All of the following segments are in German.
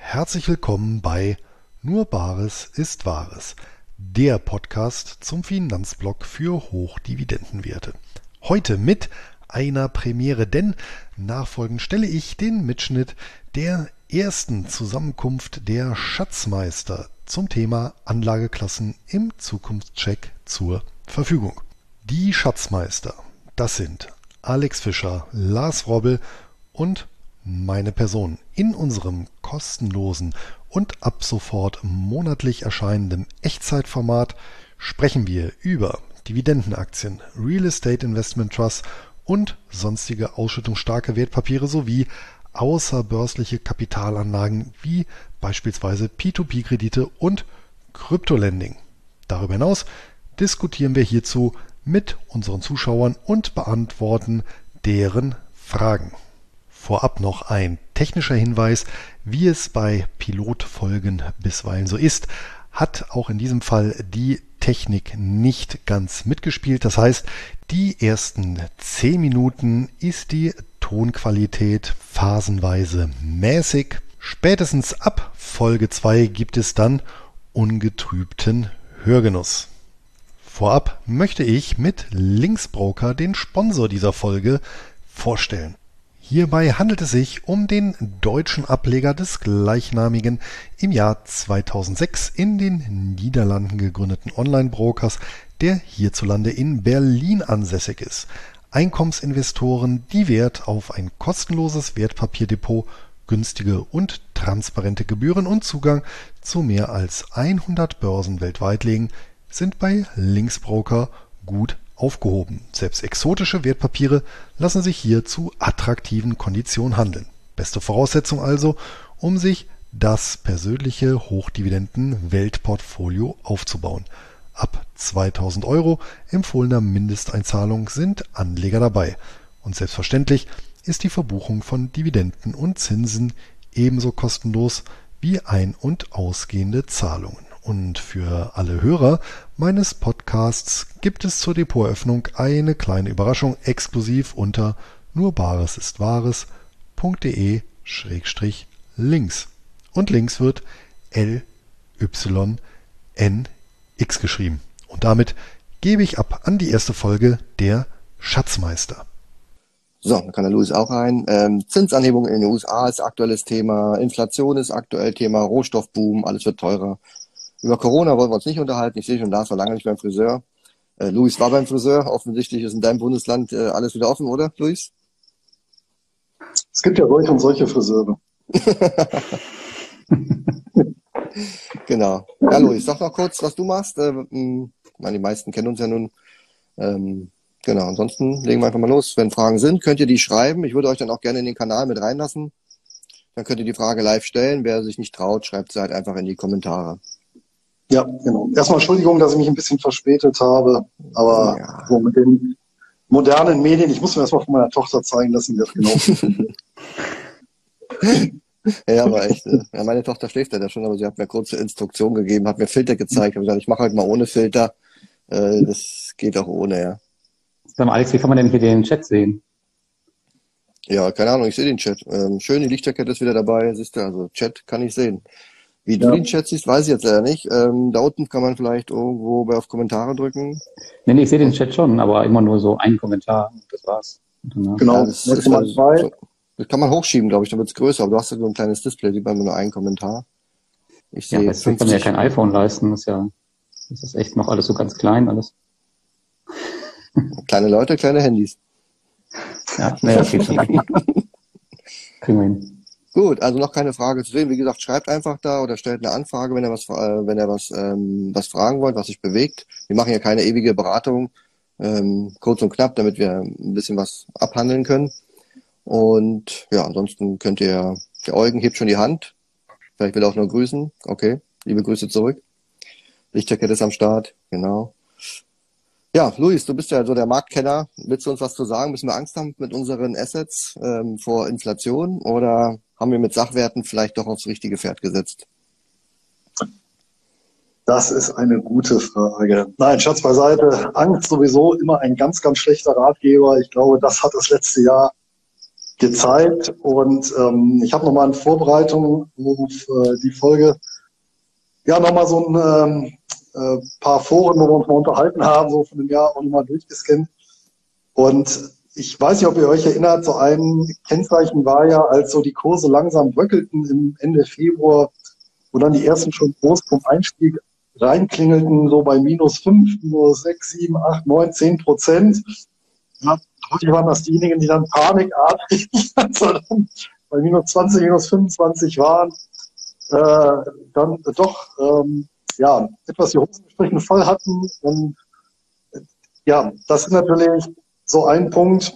Herzlich willkommen bei Nur Bares ist Wahres, der Podcast zum Finanzblog für Hochdividendenwerte. Heute mit einer Premiere, denn nachfolgend stelle ich den Mitschnitt der ersten Zusammenkunft der Schatzmeister zum Thema Anlageklassen im Zukunftscheck zur Verfügung. Die Schatzmeister, das sind Alex Fischer, Lars Wrobel und meine Person. In unserem kostenlosen und ab sofort monatlich erscheinenden Echtzeitformat sprechen wir über Dividendenaktien, Real Estate Investment Trusts und sonstige ausschüttungsstarke Wertpapiere sowie außerbörsliche Kapitalanlagen wie beispielsweise P2P-Kredite und Kryptolending. Darüber hinaus diskutieren wir hierzu mit unseren Zuschauern und beantworten deren Fragen. Vorab noch ein technischer Hinweis, wie es bei Pilotfolgen bisweilen so ist, hat auch in diesem Fall die Technik nicht ganz mitgespielt. Das heißt, die ersten 10 Minuten ist die Tonqualität phasenweise mäßig. Spätestens ab Folge 2 gibt es dann ungetrübten Hörgenuss. Vorab möchte ich mit Linksbroker den Sponsor dieser Folge vorstellen. Hierbei handelt es sich um den deutschen Ableger des gleichnamigen im Jahr 2006 in den Niederlanden gegründeten Online-Brokers, der hierzulande in Berlin ansässig ist. Einkommensinvestoren, die Wert auf ein kostenloses Wertpapierdepot, günstige und transparente Gebühren und Zugang zu mehr als 100 Börsen weltweit legen, sind bei Linksbroker gut aufgehoben. Selbst exotische Wertpapiere lassen sich hier zu attraktiven Konditionen handeln. Beste Voraussetzung also, um sich das persönliche Hochdividenden-Weltportfolio aufzubauen. Ab 2.000 € empfohlener Mindesteinzahlung sind Anleger dabei. Und selbstverständlich ist die Verbuchung von Dividenden und Zinsen ebenso kostenlos wie ein- und ausgehende Zahlungen. Und für alle Hörer meines Podcasts gibt es zur Depoteröffnung eine kleine Überraschung exklusiv unter nurbaresistwahres.de/links. Und links wird LYNX geschrieben. Und damit gebe ich ab an die erste Folge der Schatzmeister. So, dann kann der Luis auch rein. Zinsanhebung in den USA ist aktuelles Thema, Inflation ist aktuell Thema, Rohstoffboom, alles wird teurer. Über Corona wollen wir uns nicht unterhalten. Ich sehe schon, Lars war lange nicht beim Friseur. Luis war beim Friseur. Offensichtlich ist in deinem Bundesland alles wieder offen, oder, Luis? Es gibt ja solche und solche Friseure. Genau. Ja, Luis, sag noch kurz, was du machst. Die meisten kennen uns ja nun. Genau, ansonsten legen wir einfach mal los. Wenn Fragen sind, könnt ihr die schreiben. Ich würde euch dann auch gerne in den Kanal mit reinlassen. Dann könnt ihr die Frage live stellen. Wer sich nicht traut, schreibt sie halt einfach in die Kommentare. Ja, genau. Erstmal Entschuldigung, dass ich mich ein bisschen verspätet habe, aber ja, so mit den modernen Medien, ich muss mir erstmal von meiner Tochter zeigen lassen, wie das genau funktioniert. Ja, aber echt. Ja, meine Tochter schläft ja schon, aber sie hat mir kurze Instruktion gegeben, hat mir Filter gezeigt. Ich habe gesagt, ich mache heute mal ohne Filter. Das geht auch ohne, ja. Sag mal, Alex, wie kann man denn hier den Chat sehen? Ja, keine Ahnung, ich sehe den Chat. Schön, die Lichterkette ist wieder dabei, siehst du, also Chat kann ich sehen. Wie du den Chat siehst, weiß ich jetzt leider nicht. Da unten kann man vielleicht irgendwo auf Kommentare drücken. Nee, ich sehe den Chat schon, aber immer nur so einen Kommentar. Das war's. Genau, ja, das kann man hochschieben, glaube ich, dann wird es größer. Aber du hast ja so ein kleines Display, sieht man nur einen Kommentar. Ich sehe. Ja, das kann man ja kein iPhone leisten. Das ist echt noch alles so ganz klein, alles. Kleine Leute, kleine Handys. Ja, das geht schon. Kriegen wir hin. Gut, also noch keine Frage zu sehen. Wie gesagt, schreibt einfach da oder stellt eine Anfrage, wenn ihr was fragen wollt, was sich bewegt. Wir machen ja keine ewige Beratung, kurz und knapp, damit wir ein bisschen was abhandeln können. Und ja, ansonsten könnt ihr, der Eugen hebt schon die Hand. Vielleicht will er auch nur grüßen. Okay, liebe Grüße zurück. Lichterkette ist am Start, genau. Ja, Luis, du bist ja so der Marktkenner. Willst du uns was zu sagen? Müssen wir Angst haben mit unseren Assets vor Inflation oder haben wir mit Sachwerten vielleicht doch aufs richtige Pferd gesetzt? Das ist eine gute Frage. Nein, Schatz beiseite. Angst sowieso immer ein ganz, ganz schlechter Ratgeber. Ich glaube, das hat das letzte Jahr gezeigt. Und ich habe nochmal in Vorbereitung auf die Folge nochmal so ein paar Foren, wo wir uns mal unterhalten haben, so von dem Jahr auch nochmal durchgescannt. Und ich weiß nicht, ob ihr euch erinnert, so ein Kennzeichen war ja, als so die Kurse langsam bröckelten im Ende Februar, wo dann die ersten schon groß vom Einstieg reinklingelten, so bei -5, -6, 7, 8, 9, 10%. Ja, häufig waren das diejenigen, die dann panikartig also dann bei -20, -25 waren, dann doch etwas die Hosen gestrichen voll hatten. Und ja, das ist natürlich so ein Punkt,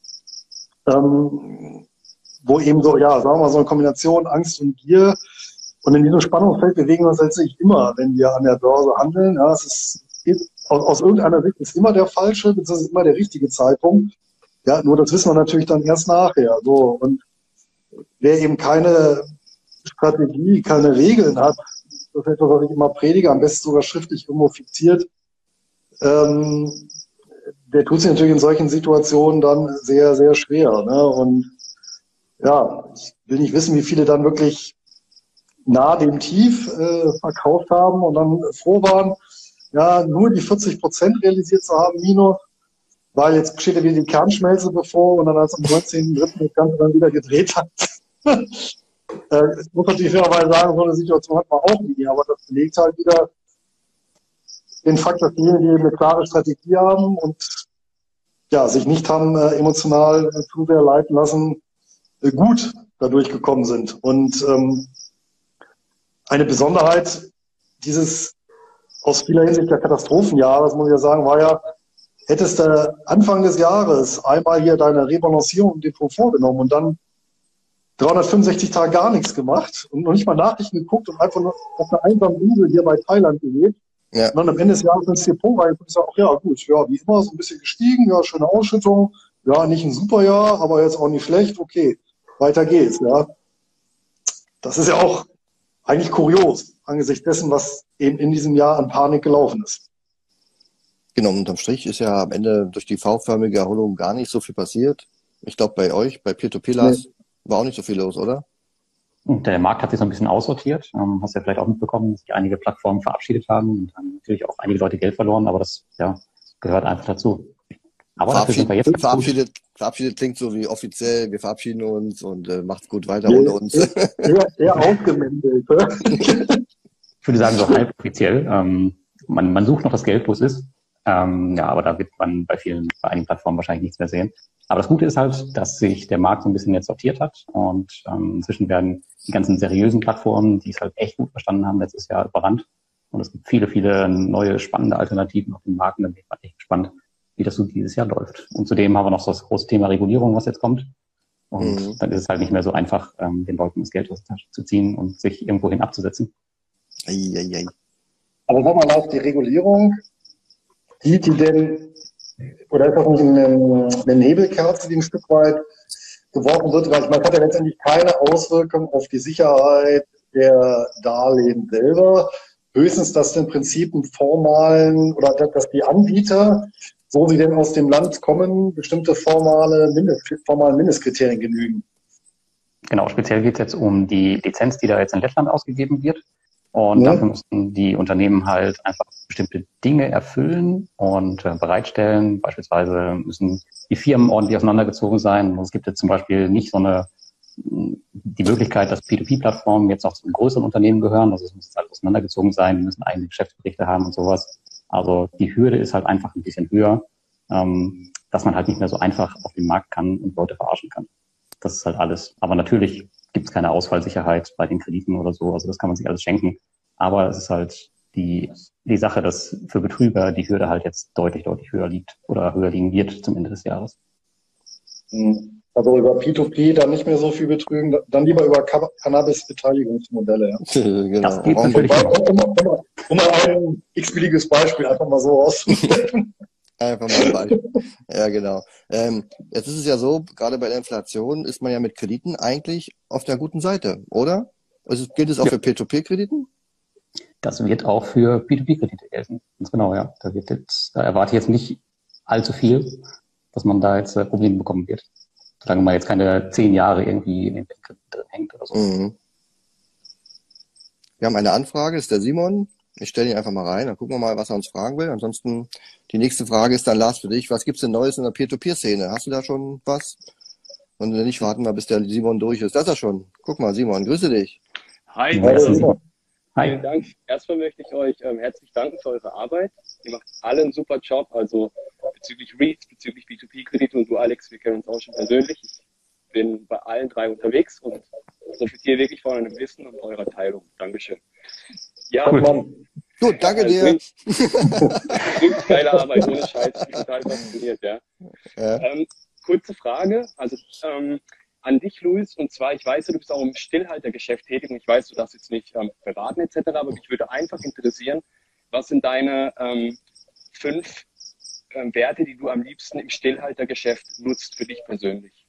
wo eben so, sagen wir mal, so eine Kombination Angst und Gier. Und in diesem Spannungsfeld bewegen wir uns letztlich immer, wenn wir an der Börse handeln. Ja, es ist aus irgendeiner Sicht ist immer der falsche, beziehungsweise immer der richtige Zeitpunkt. Ja, nur das wissen wir natürlich dann erst nachher. So. Und wer eben keine Strategie, keine Regeln hat, das ist etwas, was ich immer predige, am besten sogar schriftlich irgendwo fixiert, der tut sich natürlich in solchen Situationen dann sehr, sehr schwer. Ne? Und ja, ich will nicht wissen, wie viele dann wirklich nah dem Tief verkauft haben und dann froh waren, nur die 40% realisiert zu haben, minus, weil jetzt steht ja wieder die Kernschmelze bevor und dann als am 19.3. das Ganze dann wieder gedreht hat. Ich muss natürlich fairerweise sagen, so eine Situation hat man auch nie, aber das belegt halt wieder den Fakt, dass diejenigen, die eine klare Strategie haben und sich nicht haben emotional zu sehr leiten lassen, gut dadurch gekommen sind. Und eine Besonderheit dieses aus vieler Hinsicht der Katastrophenjahres, muss ich ja sagen, war ja, hättest du Anfang des Jahres einmal hier deine Rebalancierung im Depot vorgenommen und dann 365 Tage gar nichts gemacht und noch nicht mal Nachrichten geguckt und einfach nur auf einer einsamen Insel hier bei Thailand gelebt. Ja. Und dann am Ende des Jahres ins Depot rein und gesagt, wie immer, so ein bisschen gestiegen, schöne Ausschüttung, nicht ein super Jahr, aber jetzt auch nicht schlecht, okay, weiter geht's, ja. Das ist ja auch eigentlich kurios, angesichts dessen, was eben in diesem Jahr an Panik gelaufen ist. Genau, unterm Strich ist ja am Ende durch die V-förmige Erholung gar nicht so viel passiert. Ich glaube, bei euch, bei Peer-to-Peer war auch nicht so viel los, oder? Und der Markt hat sich so ein bisschen aussortiert. Hast ja vielleicht auch mitbekommen, dass sich einige Plattformen verabschiedet haben und haben natürlich auch einige Leute Geld verloren, aber das gehört einfach dazu. Aber dafür sind wir jetzt verabschiedet klingt so wie offiziell, wir verabschieden uns und macht's gut weiter ohne uns. Eher aufgemändelt. Ich würde sagen, so halb offiziell. Man sucht noch das Geld, wo es ist. Aber da wird man bei einigen Plattformen wahrscheinlich nichts mehr sehen. Aber das Gute ist halt, dass sich der Markt so ein bisschen jetzt sortiert hat und inzwischen werden die ganzen seriösen Plattformen, die es halt echt gut verstanden haben, letztes Jahr überrannt. Und es gibt viele, viele neue spannende Alternativen auf dem Markt. Und da bin ich mal echt gespannt, wie das so dieses Jahr läuft. Und zudem haben wir noch so das große Thema Regulierung, was jetzt kommt. Und dann ist es halt nicht mehr so einfach, den Leuten das Geld aus der Tasche zu ziehen und sich irgendwohin abzusetzen. Aber sag mal, Lars, die Regulierung, sieht die denn, oder ist das nicht eine Nebelkerze, die ein Stück weit geworfen wird? Weil man hat ja letztendlich keine Auswirkung auf die Sicherheit der Darlehen selber. Höchstens, dass im Prinzip dass die Anbieter, so sie denn aus dem Land kommen, bestimmte formalen Mindestkriterien genügen. Genau, speziell geht es jetzt um die Lizenz, die da jetzt in Lettland ausgegeben wird. Und dafür müssen die Unternehmen halt einfach bestimmte Dinge erfüllen und bereitstellen. Beispielsweise müssen die Firmen ordentlich auseinandergezogen sein. Und es gibt jetzt zum Beispiel nicht die Möglichkeit, dass P2P-Plattformen jetzt noch zu einem größeren Unternehmen gehören. Also es muss halt auseinandergezogen sein, die müssen eigene Geschäftsberichte haben und sowas. Also die Hürde ist halt einfach ein bisschen höher, dass man halt nicht mehr so einfach auf den Markt kann und Leute verarschen kann. Das ist halt alles. Aber natürlich gibt es keine Ausfallsicherheit bei den Krediten oder so. Also das kann man sich alles schenken. Aber es ist halt die Sache, dass für Betrüger die Hürde halt jetzt deutlich, deutlich höher liegt oder höher liegen wird zum Ende des Jahres. Also über P2P dann nicht mehr so viel betrügen, dann lieber über Cannabis-Beteiligungsmodelle. Ja. Genau. Das geht natürlich um mal ein x-beliebiges Beispiel einfach mal so auszunehmen. Einfach mal ein Beispiel. Ja, genau. Jetzt ist es ja so, gerade bei der Inflation ist man ja mit Krediten eigentlich auf der guten Seite, oder? Also gilt es auch für P2P-Krediten? Das wird auch für P2P-Kredite gelten. Ganz genau, ja. Da erwarte ich jetzt nicht allzu viel, dass man da jetzt Probleme bekommen wird. Solange man jetzt keine 10 Jahre irgendwie in den Bankkrediten drin hängt oder so. Mhm. Wir haben eine Anfrage, das ist der Simon. Ich stelle ihn einfach mal rein, dann gucken wir mal, was er uns fragen will. Ansonsten, die nächste Frage ist dann, Lars, für dich. Was gibt's denn Neues in der Peer-to-Peer-Szene? Hast du da schon was? Und wenn nicht, warten wir, bis der Simon durch ist. Das ist er schon. Guck mal, Simon, grüße dich. Hi, Hi. vielen Dank. Erstmal möchte ich euch herzlich danken für eure Arbeit. Ihr macht alle einen super Job, also bezüglich REITs, bezüglich B2B-Kredite und du, Alex, wir kennen uns auch schon persönlich. Ich bin bei allen 3 unterwegs und profitiere wirklich von eurem Wissen und eurer Teilung. Dankeschön. Ja, Mann. Gut, danke dir. Richtig geile Arbeit, ohne Scheiß. Ich bin total fasziniert, ja. Ja. Kurze Frage, also an dich, Luis, und zwar, ich weiß, du bist auch im Stillhaltergeschäft tätig und ich weiß, du darfst jetzt nicht beraten etc., aber mich würde einfach interessieren, was sind deine 5 Werte, die du am liebsten im Stillhaltergeschäft nutzt für dich persönlich?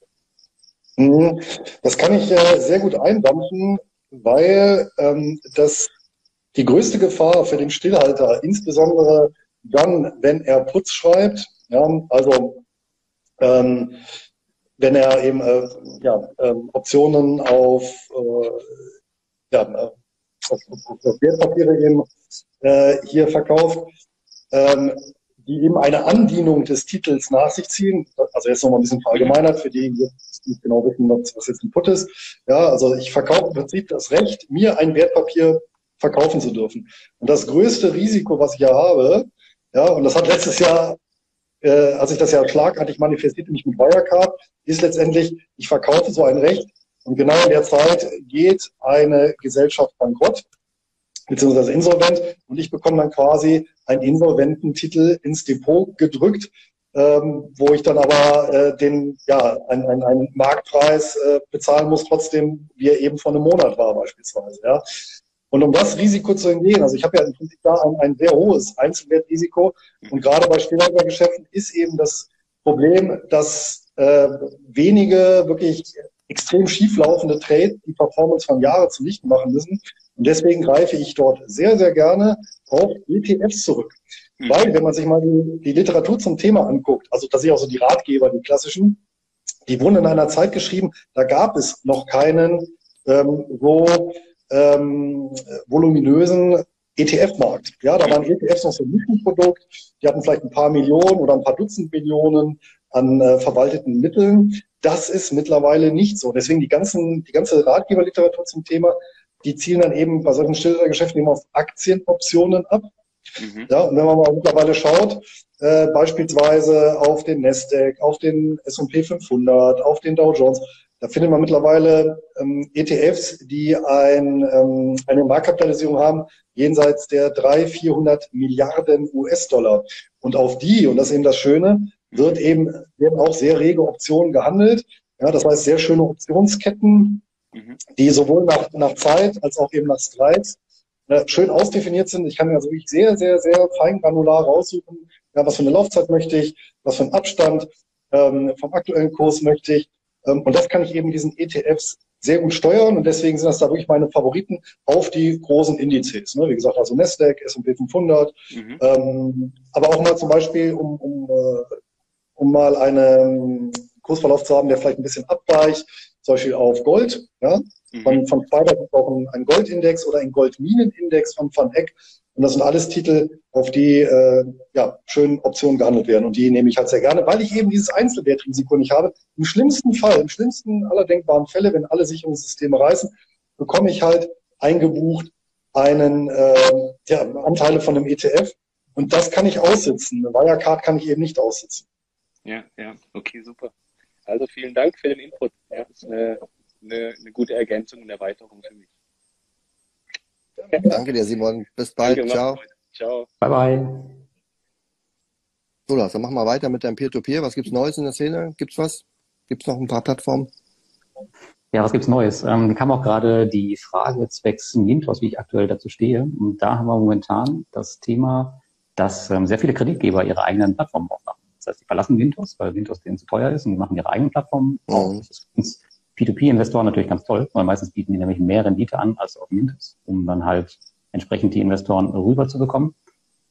Das kann ich sehr gut eindampfen, weil die größte Gefahr für den Stillhalter, insbesondere dann, wenn er Putz schreibt, ja, also wenn er eben Optionen auf Wertpapiere eben hier verkauft, die eben eine Andienung des Titels nach sich ziehen. Also jetzt nochmal ein bisschen verallgemeinert für die, die jetzt nicht genau wissen, was jetzt ein Put ist. Ja, also ich verkaufe im Prinzip das Recht, mir ein Wertpapier verkaufen zu dürfen. Und das größte Risiko, was ich ja habe, ja, und das hat letztes Jahr, als ich das ja schlagartig manifestierte, mich mit Wirecard, ist letztendlich, ich verkaufe so ein Recht und genau in der Zeit geht eine Gesellschaft bankrott, beziehungsweise insolvent, und ich bekomme dann quasi einen Insolvententitel ins Depot gedrückt, wo ich dann aber einen Marktpreis bezahlen muss, trotzdem wie er eben vor einem Monat war beispielsweise. Ja. Und um das Risiko zu umgehen, also ich habe ja im Prinzip da ein sehr hohes Einzelwertrisiko, und gerade bei Stillhaltergeschäften ist eben das Problem, dass wenige wirklich extrem schieflaufende Trades die Performance von Jahren zunichte machen müssen. Und deswegen greife ich dort sehr, sehr gerne auf ETFs zurück. Weil, wenn man sich mal die Literatur zum Thema anguckt, also da sehe ich auch so die Ratgeber, die klassischen, die wurden in einer Zeit geschrieben, da gab es noch keinen voluminösen ETF-Markt. Ja, da waren ETFs noch so ein Nischenprodukt, die hatten vielleicht ein paar Millionen oder ein paar Dutzend Millionen an verwalteten Mitteln. Das ist mittlerweile nicht so. Deswegen die ganze Ratgeberliteratur zum Thema, die zielen dann eben bei solchen Stillhaltergeschäften immer auf Aktienoptionen ab. Ja, und wenn man mal mittlerweile schaut, beispielsweise auf den Nasdaq, auf den S&P 500, auf den Dow Jones, da findet man mittlerweile ETFs, die eine Marktkapitalisierung haben jenseits der 300-400 Milliarden US-Dollar. Und auf die, und das ist eben das Schöne, werden auch sehr rege Optionen gehandelt. Ja, das heißt, sehr schöne Optionsketten, die sowohl nach Zeit als auch eben nach Strikes schön ausdefiniert sind. Ich kann mir also wirklich sehr, sehr, sehr fein granular raussuchen, ja, was für eine Laufzeit möchte ich, was für einen Abstand vom aktuellen Kurs möchte ich. Und das kann ich eben diesen ETFs sehr gut steuern, und deswegen sind das da wirklich meine Favoriten auf die großen Indizes. Ne? Wie gesagt, also Nasdaq, S&P 500, aber auch mal zum Beispiel, um mal einen Kursverlauf zu haben, der vielleicht ein bisschen abweicht, zum Beispiel auf Gold. Ja? Von Spider gibt es auch einen Goldindex oder einen Goldminenindex von Van Eck. Und das sind alles Titel, auf die schön Optionen gehandelt werden. Und die nehme ich halt sehr gerne, weil ich eben dieses Einzelwertrisiko nicht habe. Im schlimmsten aller denkbaren Fälle, wenn alle Sicherungssysteme reißen, bekomme ich halt eingebucht Anteile von einem ETF. Und das kann ich aussitzen. Eine Wirecard kann ich eben nicht aussitzen. Ja, okay, super. Also vielen Dank für den Input. Ja, das ist eine gute Ergänzung und Erweiterung für mich. Danke dir, Simon. Bis bald. Danke, ciao. Ciao. Bye, bye. So, Lars, dann machen wir weiter mit deinem Peer-to-Peer. Was gibt's Neues in der Szene? Gibt's was? Gibt's noch ein paar Plattformen? Ja, was gibt's Neues? Kam auch gerade die Frage zwecks Mintos, wie ich aktuell dazu stehe. Und da haben wir momentan das Thema, dass sehr viele Kreditgeber ihre eigenen Plattformen aufmachen. Das heißt, die verlassen Mintos, weil Mintos denen zu teuer ist, und die machen ihre eigenen Plattformen auf. Das ist für uns P2P-Investoren natürlich ganz toll, weil meistens bieten die nämlich mehr Rendite an als auf Mintos, um dann halt entsprechend die Investoren rüber zu bekommen.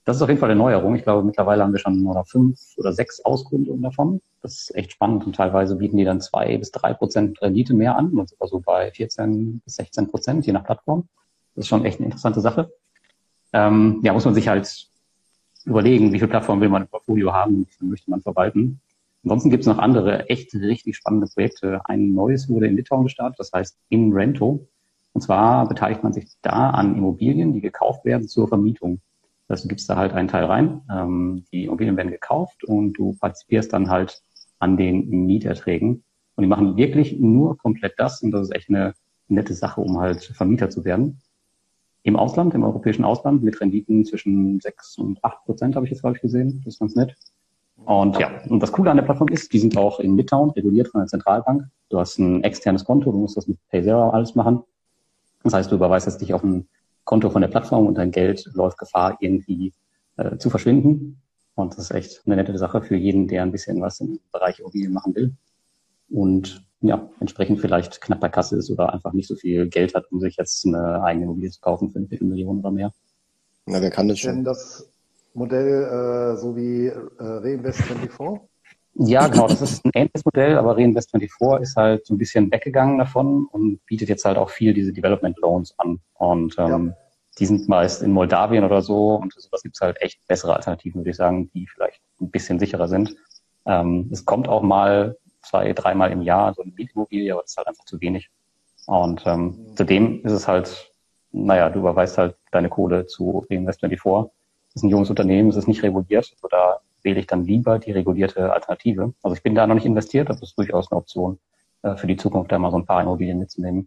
Das ist auf jeden Fall eine Neuerung. Ich glaube, mittlerweile haben wir schon nur noch 5 oder 6 Auskundungen davon. Das ist echt spannend und teilweise bieten die dann 2-3% Rendite mehr an, und sogar so bei 14-16%, je nach Plattform. Das ist schon echt eine interessante Sache. Ja, muss man sich halt überlegen, wie viele Plattformen will man im Portfolio haben, wie viel möchte man verwalten. Ansonsten gibt es noch andere echt richtig spannende Projekte. Ein neues wurde in Litauen gestartet, das heißt InRento. Und zwar beteiligt man sich da an Immobilien, die gekauft werden zur Vermietung. Das heißt, du gibst da halt einen Teil rein, die Immobilien werden gekauft und du partizipierst dann halt an den Mieterträgen. Und die machen wirklich nur komplett das, und das ist echt eine nette Sache, um halt Vermieter zu werden. Im Ausland, im europäischen Ausland, mit Renditen zwischen 6-8%, habe ich jetzt, glaube ich, gesehen. Das ist ganz nett. Und ja, und das Coole an der Plattform ist, die sind auch in Litauen reguliert von der Zentralbank. Du hast ein externes Konto, du musst das mit Payzera alles machen. Das heißt, du überweist jetzt dich auf ein Konto von der Plattform und dein Geld läuft Gefahr, irgendwie zu verschwinden. Und das ist echt eine nette Sache für jeden, der ein bisschen was im Bereich Immobilien machen will. Und ja, entsprechend vielleicht knapp bei Kasse ist oder einfach nicht so viel Geld hat, um sich jetzt eine eigene Immobilie zu kaufen für 1 Million oder mehr. Na, wer kann das schon? Denn das Modell so wie Reinvest24? Ja, genau, das ist ein ähnliches Modell, aber Reinvest24 ist halt so ein bisschen weggegangen davon und bietet jetzt halt auch viel diese Development Loans an. Und die sind meist in Moldawien oder so, und sowas gibt's halt echt bessere Alternativen, würde ich sagen, die vielleicht ein bisschen sicherer sind. Es kommt auch mal 2-3 Mal im Jahr so eine Mietimmobilie, aber das ist halt einfach zu wenig. Und zudem ist es halt, naja, du überweist halt deine Kohle zu Reinvest24. Das ist ein junges Unternehmen, es ist nicht reguliert, also da wähle ich dann lieber die regulierte Alternative. Also ich bin da noch nicht investiert, aber das ist durchaus eine Option für die Zukunft, da mal so ein paar Immobilien mitzunehmen.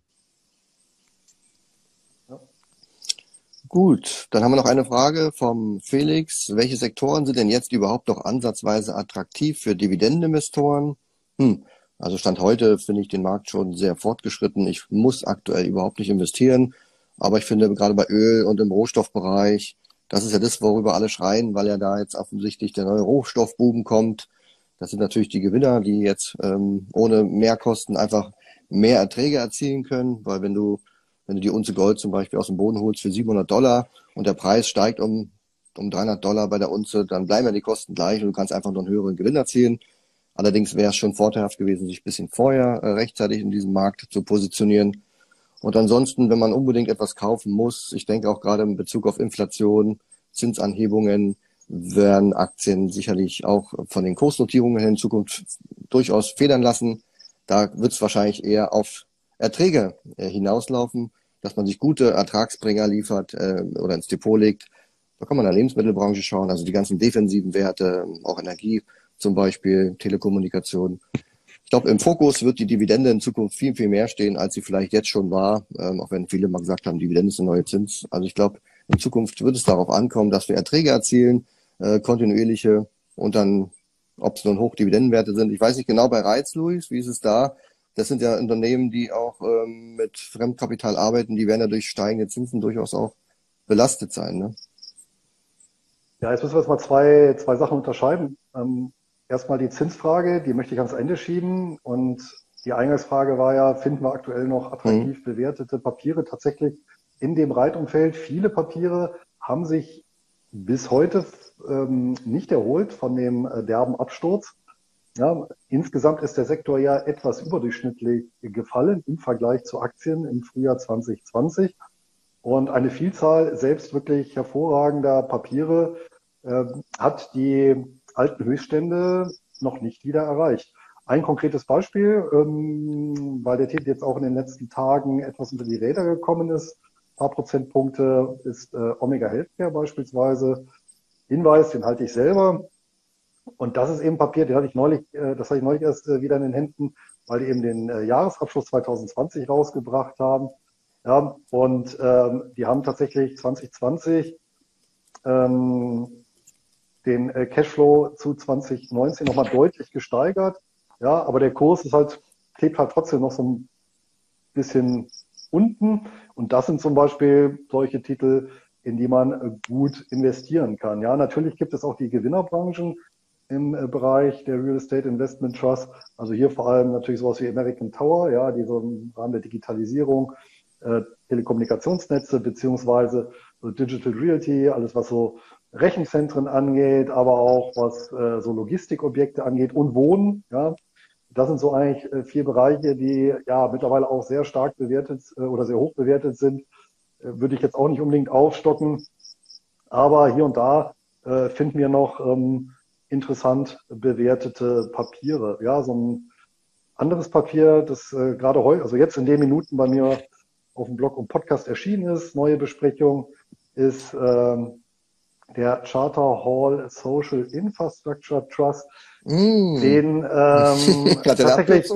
Gut, dann haben wir noch eine Frage vom Felix. Welche Sektoren sind denn jetzt überhaupt noch ansatzweise attraktiv für Dividendeninvestoren? Also Stand heute finde ich den Markt schon sehr fortgeschritten. Ich muss aktuell überhaupt nicht investieren, aber ich finde gerade bei Öl und im Rohstoffbereich, das ist ja das, worüber alle schreien, weil ja da jetzt offensichtlich der neue Rohstoffboom kommt. Das sind natürlich die Gewinner, die jetzt ohne Mehrkosten einfach mehr Erträge erzielen können, weil wenn du die Unze Gold zum Beispiel aus dem Boden holst für $700 und der Preis steigt um $300 bei der Unze, dann bleiben ja die Kosten gleich und du kannst einfach noch einen höheren Gewinn erzielen. Allerdings wäre es schon vorteilhaft gewesen, sich ein bisschen vorher rechtzeitig in diesem Markt zu positionieren. Und ansonsten, wenn man unbedingt etwas kaufen muss, ich denke auch gerade in Bezug auf Inflation, Zinsanhebungen, werden Aktien sicherlich auch von den Kursnotierungen in Zukunft durchaus federn lassen. Da wird es wahrscheinlich eher auf Erträge hinauslaufen, dass man sich gute Ertragsbringer liefert oder ins Depot legt. Da kann man in der Lebensmittelbranche schauen, also die ganzen defensiven Werte, auch Energie zum Beispiel, Telekommunikation. Ich glaube, im Fokus wird die Dividende in Zukunft viel, viel mehr stehen, als sie vielleicht jetzt schon war, auch wenn viele mal gesagt haben, Dividende ist der neue Zins. Also ich glaube, in Zukunft wird es darauf ankommen, dass wir Erträge erzielen, kontinuierliche, und dann, ob es nun Hochdividendenwerte sind. Ich weiß nicht genau bei Reiz, Luis, wie ist es da? Das sind ja Unternehmen, die auch mit Fremdkapital arbeiten, die werden ja durch steigende Zinsen durchaus auch belastet sein, ne? Ja, jetzt müssen wir jetzt mal zwei Sachen unterscheiden. Erstmal die Zinsfrage, die möchte ich ans Ende schieben. Und die Eingangsfrage war ja, finden wir aktuell noch attraktiv bewertete Papiere? Tatsächlich in dem Reitumfeld, viele Papiere haben sich bis heute nicht erholt von dem derben Absturz. Ja, insgesamt ist der Sektor ja etwas überdurchschnittlich gefallen im Vergleich zu Aktien im Frühjahr 2020. Und eine Vielzahl selbst wirklich hervorragender Papiere hat die alten Höchststände noch nicht wieder erreicht. Ein konkretes Beispiel, weil der Titel jetzt auch in den letzten Tagen etwas unter die Räder gekommen ist, ein paar Prozentpunkte, ist Omega Healthcare beispielsweise. Hinweis, den halte ich selber. Und das ist eben Papier, das hatte ich neulich erst wieder in den Händen, weil die eben den Jahresabschluss 2020 rausgebracht haben. Ja, und die haben tatsächlich 2020 den Cashflow zu 2019 nochmal deutlich gesteigert. Ja, aber der Kurs klebt halt trotzdem noch so ein bisschen unten. Und das sind zum Beispiel solche Titel, in die man gut investieren kann. Ja, natürlich gibt es auch die Gewinnerbranchen im Bereich der Real Estate Investment Trust. Also hier vor allem natürlich sowas wie American Tower, ja, die so im Rahmen der Digitalisierung Telekommunikationsnetze beziehungsweise so Digital Realty, alles was so Rechenzentren angeht, aber auch was so Logistikobjekte angeht und Wohnen. Ja, das sind so eigentlich 4 Bereiche, die ja mittlerweile auch sehr stark bewertet oder sehr hoch bewertet sind. Würde ich jetzt auch nicht unbedingt aufstocken, aber hier und da finden wir noch interessant bewertete Papiere. Ja, so ein anderes Papier, das gerade heute, also jetzt in den Minuten bei mir auf dem Blog und Podcast erschienen ist, neue Besprechung, ist der Charter Hall Social Infrastructure Trust, den tatsächlich,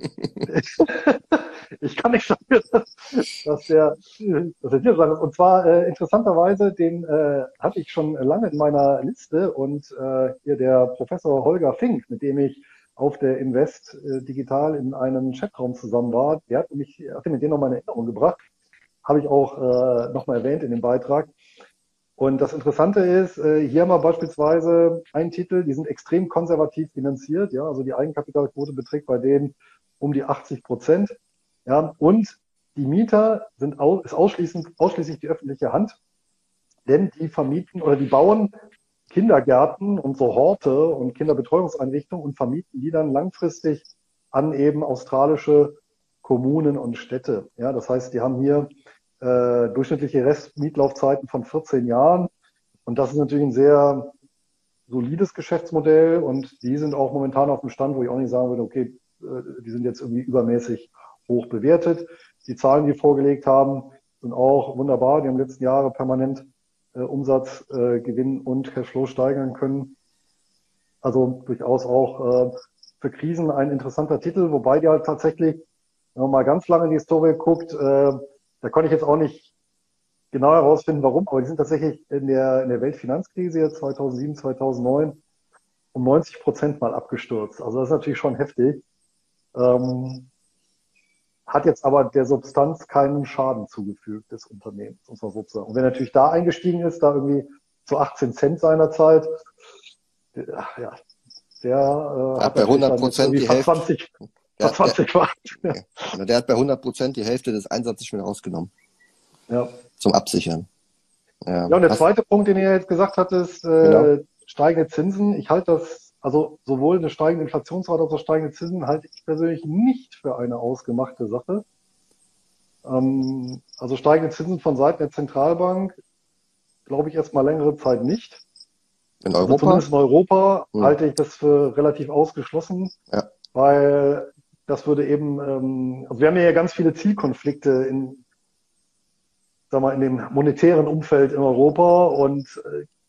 ich kann nicht sagen, dass der hier sein ist. Und zwar interessanterweise, den hatte ich schon lange in meiner Liste und hier der Professor Holger Fink, mit dem ich auf der Invest Digital in einem Chatraum zusammen war, der hat mir den nochmal in Erinnerung gebracht, habe ich auch nochmal erwähnt in dem Beitrag. Und das Interessante ist, hier haben wir beispielsweise einen Titel, die sind extrem konservativ finanziert, ja, also die Eigenkapitalquote beträgt bei denen um die 80%, ja, und die Mieter ist ausschließlich die öffentliche Hand, denn die vermieten oder die bauen Kindergärten und so Horte und Kinderbetreuungseinrichtungen und vermieten die dann langfristig an eben australische Kommunen und Städte. Ja, das heißt, die haben hier durchschnittliche Restmietlaufzeiten von 14 Jahren. Und das ist natürlich ein sehr solides Geschäftsmodell. Und die sind auch momentan auf dem Stand, wo ich auch nicht sagen würde, okay, die sind jetzt irgendwie übermäßig hoch bewertet. Die Zahlen, die vorgelegt haben, sind auch wunderbar. Die haben in den letzten Jahren permanent Umsatz, Gewinn und Cashflow steigern können. Also durchaus auch für Krisen ein interessanter Titel, wobei die halt tatsächlich, wenn man mal ganz lange in die Historie guckt, da konnte ich jetzt auch nicht genau herausfinden, warum, aber die sind tatsächlich in der Weltfinanzkrise jetzt 2007, 2009 um 90% mal abgestürzt. Also das ist natürlich schon heftig. Hat jetzt aber der Substanz keinen Schaden zugefügt des Unternehmens, muss man sozusagen. Und wer natürlich da eingestiegen ist, da irgendwie zu 18 Cent seinerzeit, ja, der hat bei 100% die Hälfte. 20 Watt. Der hat bei 100% die Hälfte des Einsatzes wieder rausgenommen. Ja. Zum Absichern. Ja, und der zweite Punkt, den ihr jetzt gesagt hattet, genau. Steigende Zinsen. Ich halte das, also sowohl eine steigende Inflationsrate als auch steigende Zinsen halte ich persönlich nicht für eine ausgemachte Sache. Also steigende Zinsen von Seiten der Zentralbank glaube ich erstmal längere Zeit nicht. In Europa? Also zumindest in Europa halte ich das für relativ ausgeschlossen, weil das würde eben, also wir haben ja ganz viele Zielkonflikte in dem monetären Umfeld in Europa und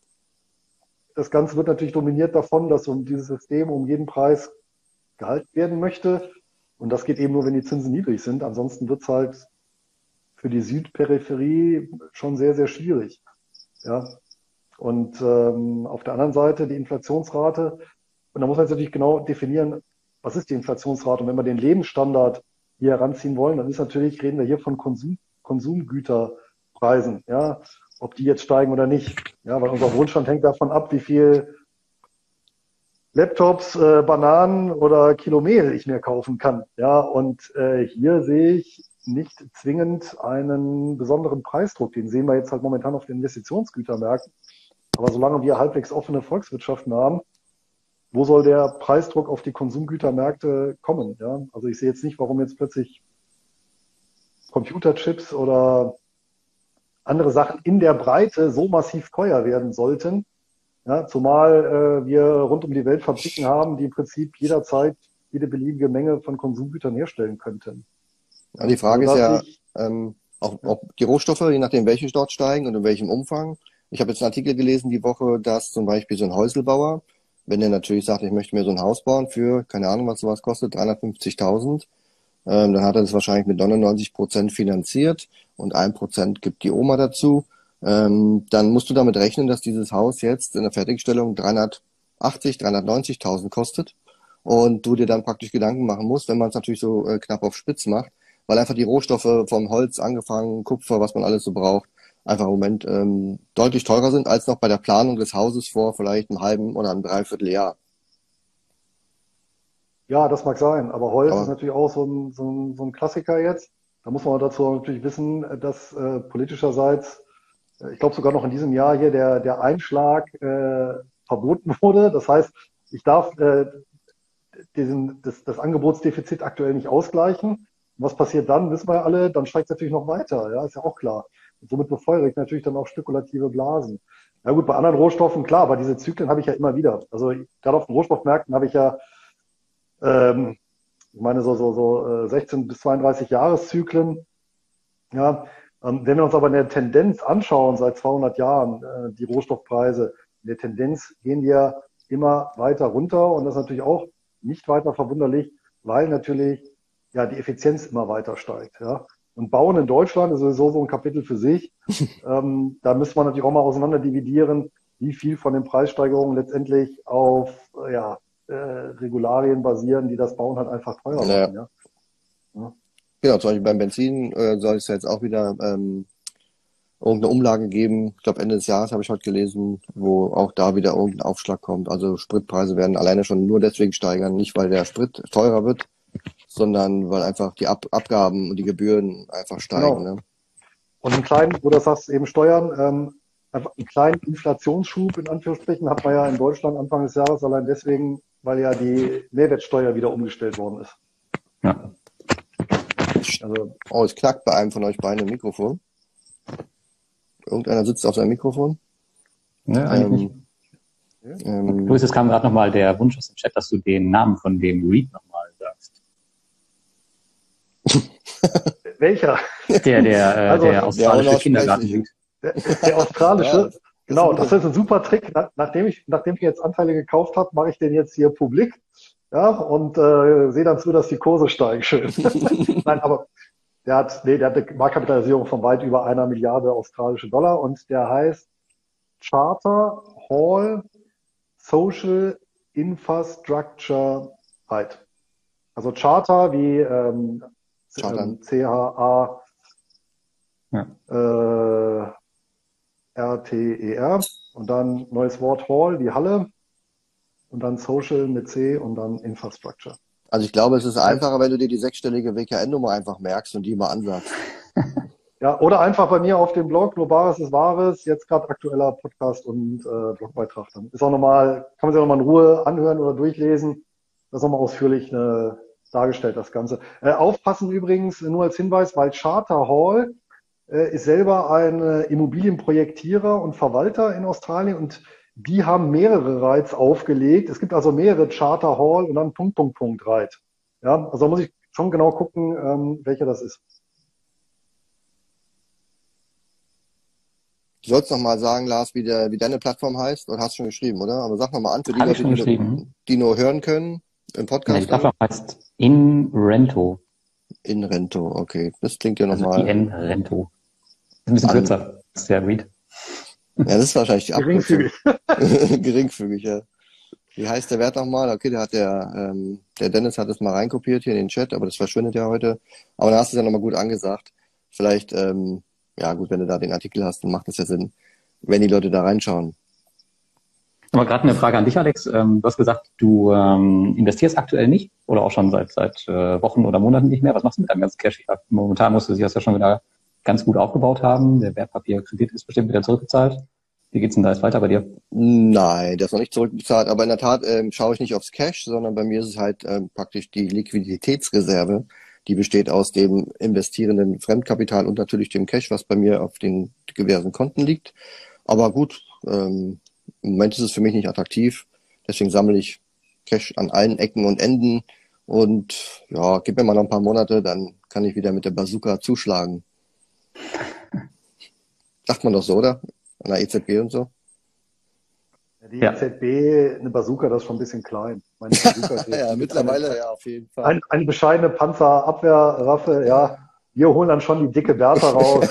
das Ganze wird natürlich dominiert davon, dass dieses System um jeden Preis gehalten werden möchte und das geht eben nur, wenn die Zinsen niedrig sind. Ansonsten wird es halt für die Südperipherie schon sehr, sehr schwierig. Ja. Und auf der anderen Seite die Inflationsrate. Und da muss man jetzt natürlich genau definieren, was ist die Inflationsrate? Und wenn wir den Lebensstandard hier heranziehen wollen, dann reden wir hier von Konsumgüterpreisen, ja, ob die jetzt steigen oder nicht. Ja, weil unser Wohlstand hängt davon ab, wie viel Laptops, Bananen oder Kilo Mehl ich mir kaufen kann. Ja, und hier sehe ich nicht zwingend einen besonderen Preisdruck. Den sehen wir jetzt halt momentan auf den Investitionsgütermärkten. Aber solange wir halbwegs offene Volkswirtschaften haben, wo soll der Preisdruck auf die Konsumgütermärkte kommen? Ja? Also ich sehe jetzt nicht, warum jetzt plötzlich Computerchips oder andere Sachen in der Breite so massiv teuer werden sollten. Ja? Zumal wir rund um die Welt Fabriken haben, die im Prinzip jederzeit jede beliebige Menge von Konsumgütern herstellen könnten. Ja, die Frage ist ja, auch die Rohstoffe, je nachdem welche dort steigen und in welchem Umfang. Ich habe jetzt einen Artikel gelesen die Woche, dass zum Beispiel so ein Häuselbauer, wenn der natürlich sagt, ich möchte mir so ein Haus bauen für, keine Ahnung, was sowas kostet, 350.000, dann hat er das wahrscheinlich mit 99% finanziert und 1% gibt die Oma dazu. Dann musst du damit rechnen, dass dieses Haus jetzt in der Fertigstellung 390.000 kostet und du dir dann praktisch Gedanken machen musst, wenn man es natürlich so knapp auf Spitz macht, weil einfach die Rohstoffe vom Holz angefangen, Kupfer, was man alles so braucht, einfach im Moment deutlich teurer sind als noch bei der Planung des Hauses vor vielleicht einem halben oder einem Dreivierteljahr. Ja, das mag sein, aber Holz ist natürlich auch so ein Klassiker jetzt. Da muss man dazu natürlich wissen, dass politischerseits ich glaube sogar noch in diesem Jahr hier der Einschlag verboten wurde. Das heißt, ich darf das Angebotsdefizit aktuell nicht ausgleichen. Und was passiert dann, wissen wir ja alle, dann steigt es natürlich noch weiter, ja, ist ja auch klar. Und somit befeuere ich natürlich dann auch spekulative Blasen. Na gut, bei anderen Rohstoffen, klar, aber diese Zyklen habe ich ja immer wieder. Also gerade auf den Rohstoffmärkten habe ich ja, ich meine, so 16 bis 32 Jahreszyklen. Ja, wenn wir uns aber in der Tendenz anschauen, seit 200 Jahren, die Rohstoffpreise, in der Tendenz gehen die ja immer weiter runter und das ist natürlich auch nicht weiter verwunderlich, weil natürlich ja die Effizienz immer weiter steigt. Ja. Und Bauen in Deutschland ist sowieso so ein Kapitel für sich. Da müsste man natürlich auch mal auseinander dividieren, wie viel von den Preissteigerungen letztendlich auf Regularien basieren, die das Bauen halt einfach teurer machen. Ja. Ja. Genau, zum Beispiel beim Benzin soll es ja jetzt auch wieder irgendeine Umlage geben. Ich glaube, Ende des Jahres habe ich heute gelesen, wo auch da wieder irgendein Aufschlag kommt. Also Spritpreise werden alleine schon nur deswegen steigern, nicht weil der Sprit teurer wird, sondern weil einfach die Abgaben und die Gebühren einfach steigen. Genau. Ne? Und einen kleinen, wo du das sagst, eben Steuern, einfach einen kleinen Inflationsschub in Anführungsstrichen hat man ja in Deutschland Anfang des Jahres allein deswegen, weil ja die Mehrwertsteuer wieder umgestellt worden ist. Ja. Also, Oh, es knackt bei einem von euch beiden im Mikrofon. Irgendeiner sitzt auf seinem Mikrofon. Ne, eigentlich nicht. Luis, es kam gerade nochmal der Wunsch aus dem Chat, dass du den Namen von dem Read nochmal sagst. welcher? Der australische Kindergarten-Read. Der australische. Ja, genau, das ist ein super Trick. Nachdem ich jetzt Anteile gekauft habe, mache ich den jetzt hier publik. Ja, und sehe dann zu, dass die Kurse steigen schön. Nein, aber der hat eine Marktkapitalisierung von weit über 1 Milliarde australische Dollar und der heißt Charter Hall Social Infrastructure REIT. Also Charter wie Charter. C-H-A Ja. R-T-E-R und dann neues Wort Hall wie Halle und dann Social mit C und dann Infrastructure. Also ich glaube, es ist einfacher, wenn du dir die 6-stellige WKN-Nummer einfach merkst und die mal ansagst. Ja, oder einfach bei mir auf dem Blog, nur Bares ist Wahres, jetzt gerade aktueller Podcast und Blogbeitrag. Dann ist auch nochmal, kann man sich auch nochmal in Ruhe anhören oder durchlesen. Das ist nochmal ausführlich dargestellt, das Ganze. Aufpassen übrigens, nur als Hinweis, weil Charter Hall ist selber ein Immobilienprojektierer und Verwalter in Australien und die haben mehrere REITs aufgelegt. Es gibt also mehrere Charter Hall und dann REIT. Ja, also da muss ich schon genau gucken, welcher das ist. Du sollst noch mal sagen, Lars, wie deine Plattform heißt, oder hast du schon geschrieben, oder? Aber sag noch mal an für die Habe ich Leute, schon geschrieben. die nur hören können im Ja, die Podcast. Plattform heißt InRento. InRento, okay. Das klingt ja Also nochmal. InRento. Ist ein bisschen kürzer. Das ist der Read. Ja, das ist wahrscheinlich die Abkürzung. Geringfügig. Geringfügig, ja. Wie heißt der Wert nochmal? Okay, der Dennis hat es mal reinkopiert hier in den Chat, aber das verschwindet ja heute. Aber da hast du es ja nochmal gut angesagt. Vielleicht, ja gut, wenn du da den Artikel hast, dann macht das ja Sinn, wenn die Leute da reinschauen. Aber gerade eine Frage an dich, Alex. Du hast gesagt, du investierst aktuell nicht oder auch schon seit Wochen oder Monaten nicht mehr. Was machst du mit deinem ganzen Cash? Momentan musst du dich das ja schon wieder ganz gut aufgebaut haben. Der Wertpapierkredit ist bestimmt wieder zurückgezahlt. Wie geht's denn da jetzt weiter bei dir? Nein, der ist noch nicht zurückbezahlt, aber in der Tat schaue ich nicht aufs Cash, sondern bei mir ist es halt praktisch die Liquiditätsreserve, die besteht aus dem investierenden Fremdkapital und natürlich dem Cash, was bei mir auf den diversen Konten liegt. Aber gut, im Moment ist es für mich nicht attraktiv, deswegen sammle ich Cash an allen Ecken und Enden und ja, gib mir mal noch ein paar Monate, dann kann ich wieder mit der Bazooka zuschlagen. Sagt man doch so, oder? An der EZB und so. Die EZB, eine Bazooka, das ist schon ein bisschen klein. Meine Bazooka ist Ja, mittlerweile ja auf jeden Fall. eine bescheidene Panzerabwehrwaffe, ja. Wir holen dann schon die dicke Bertha raus.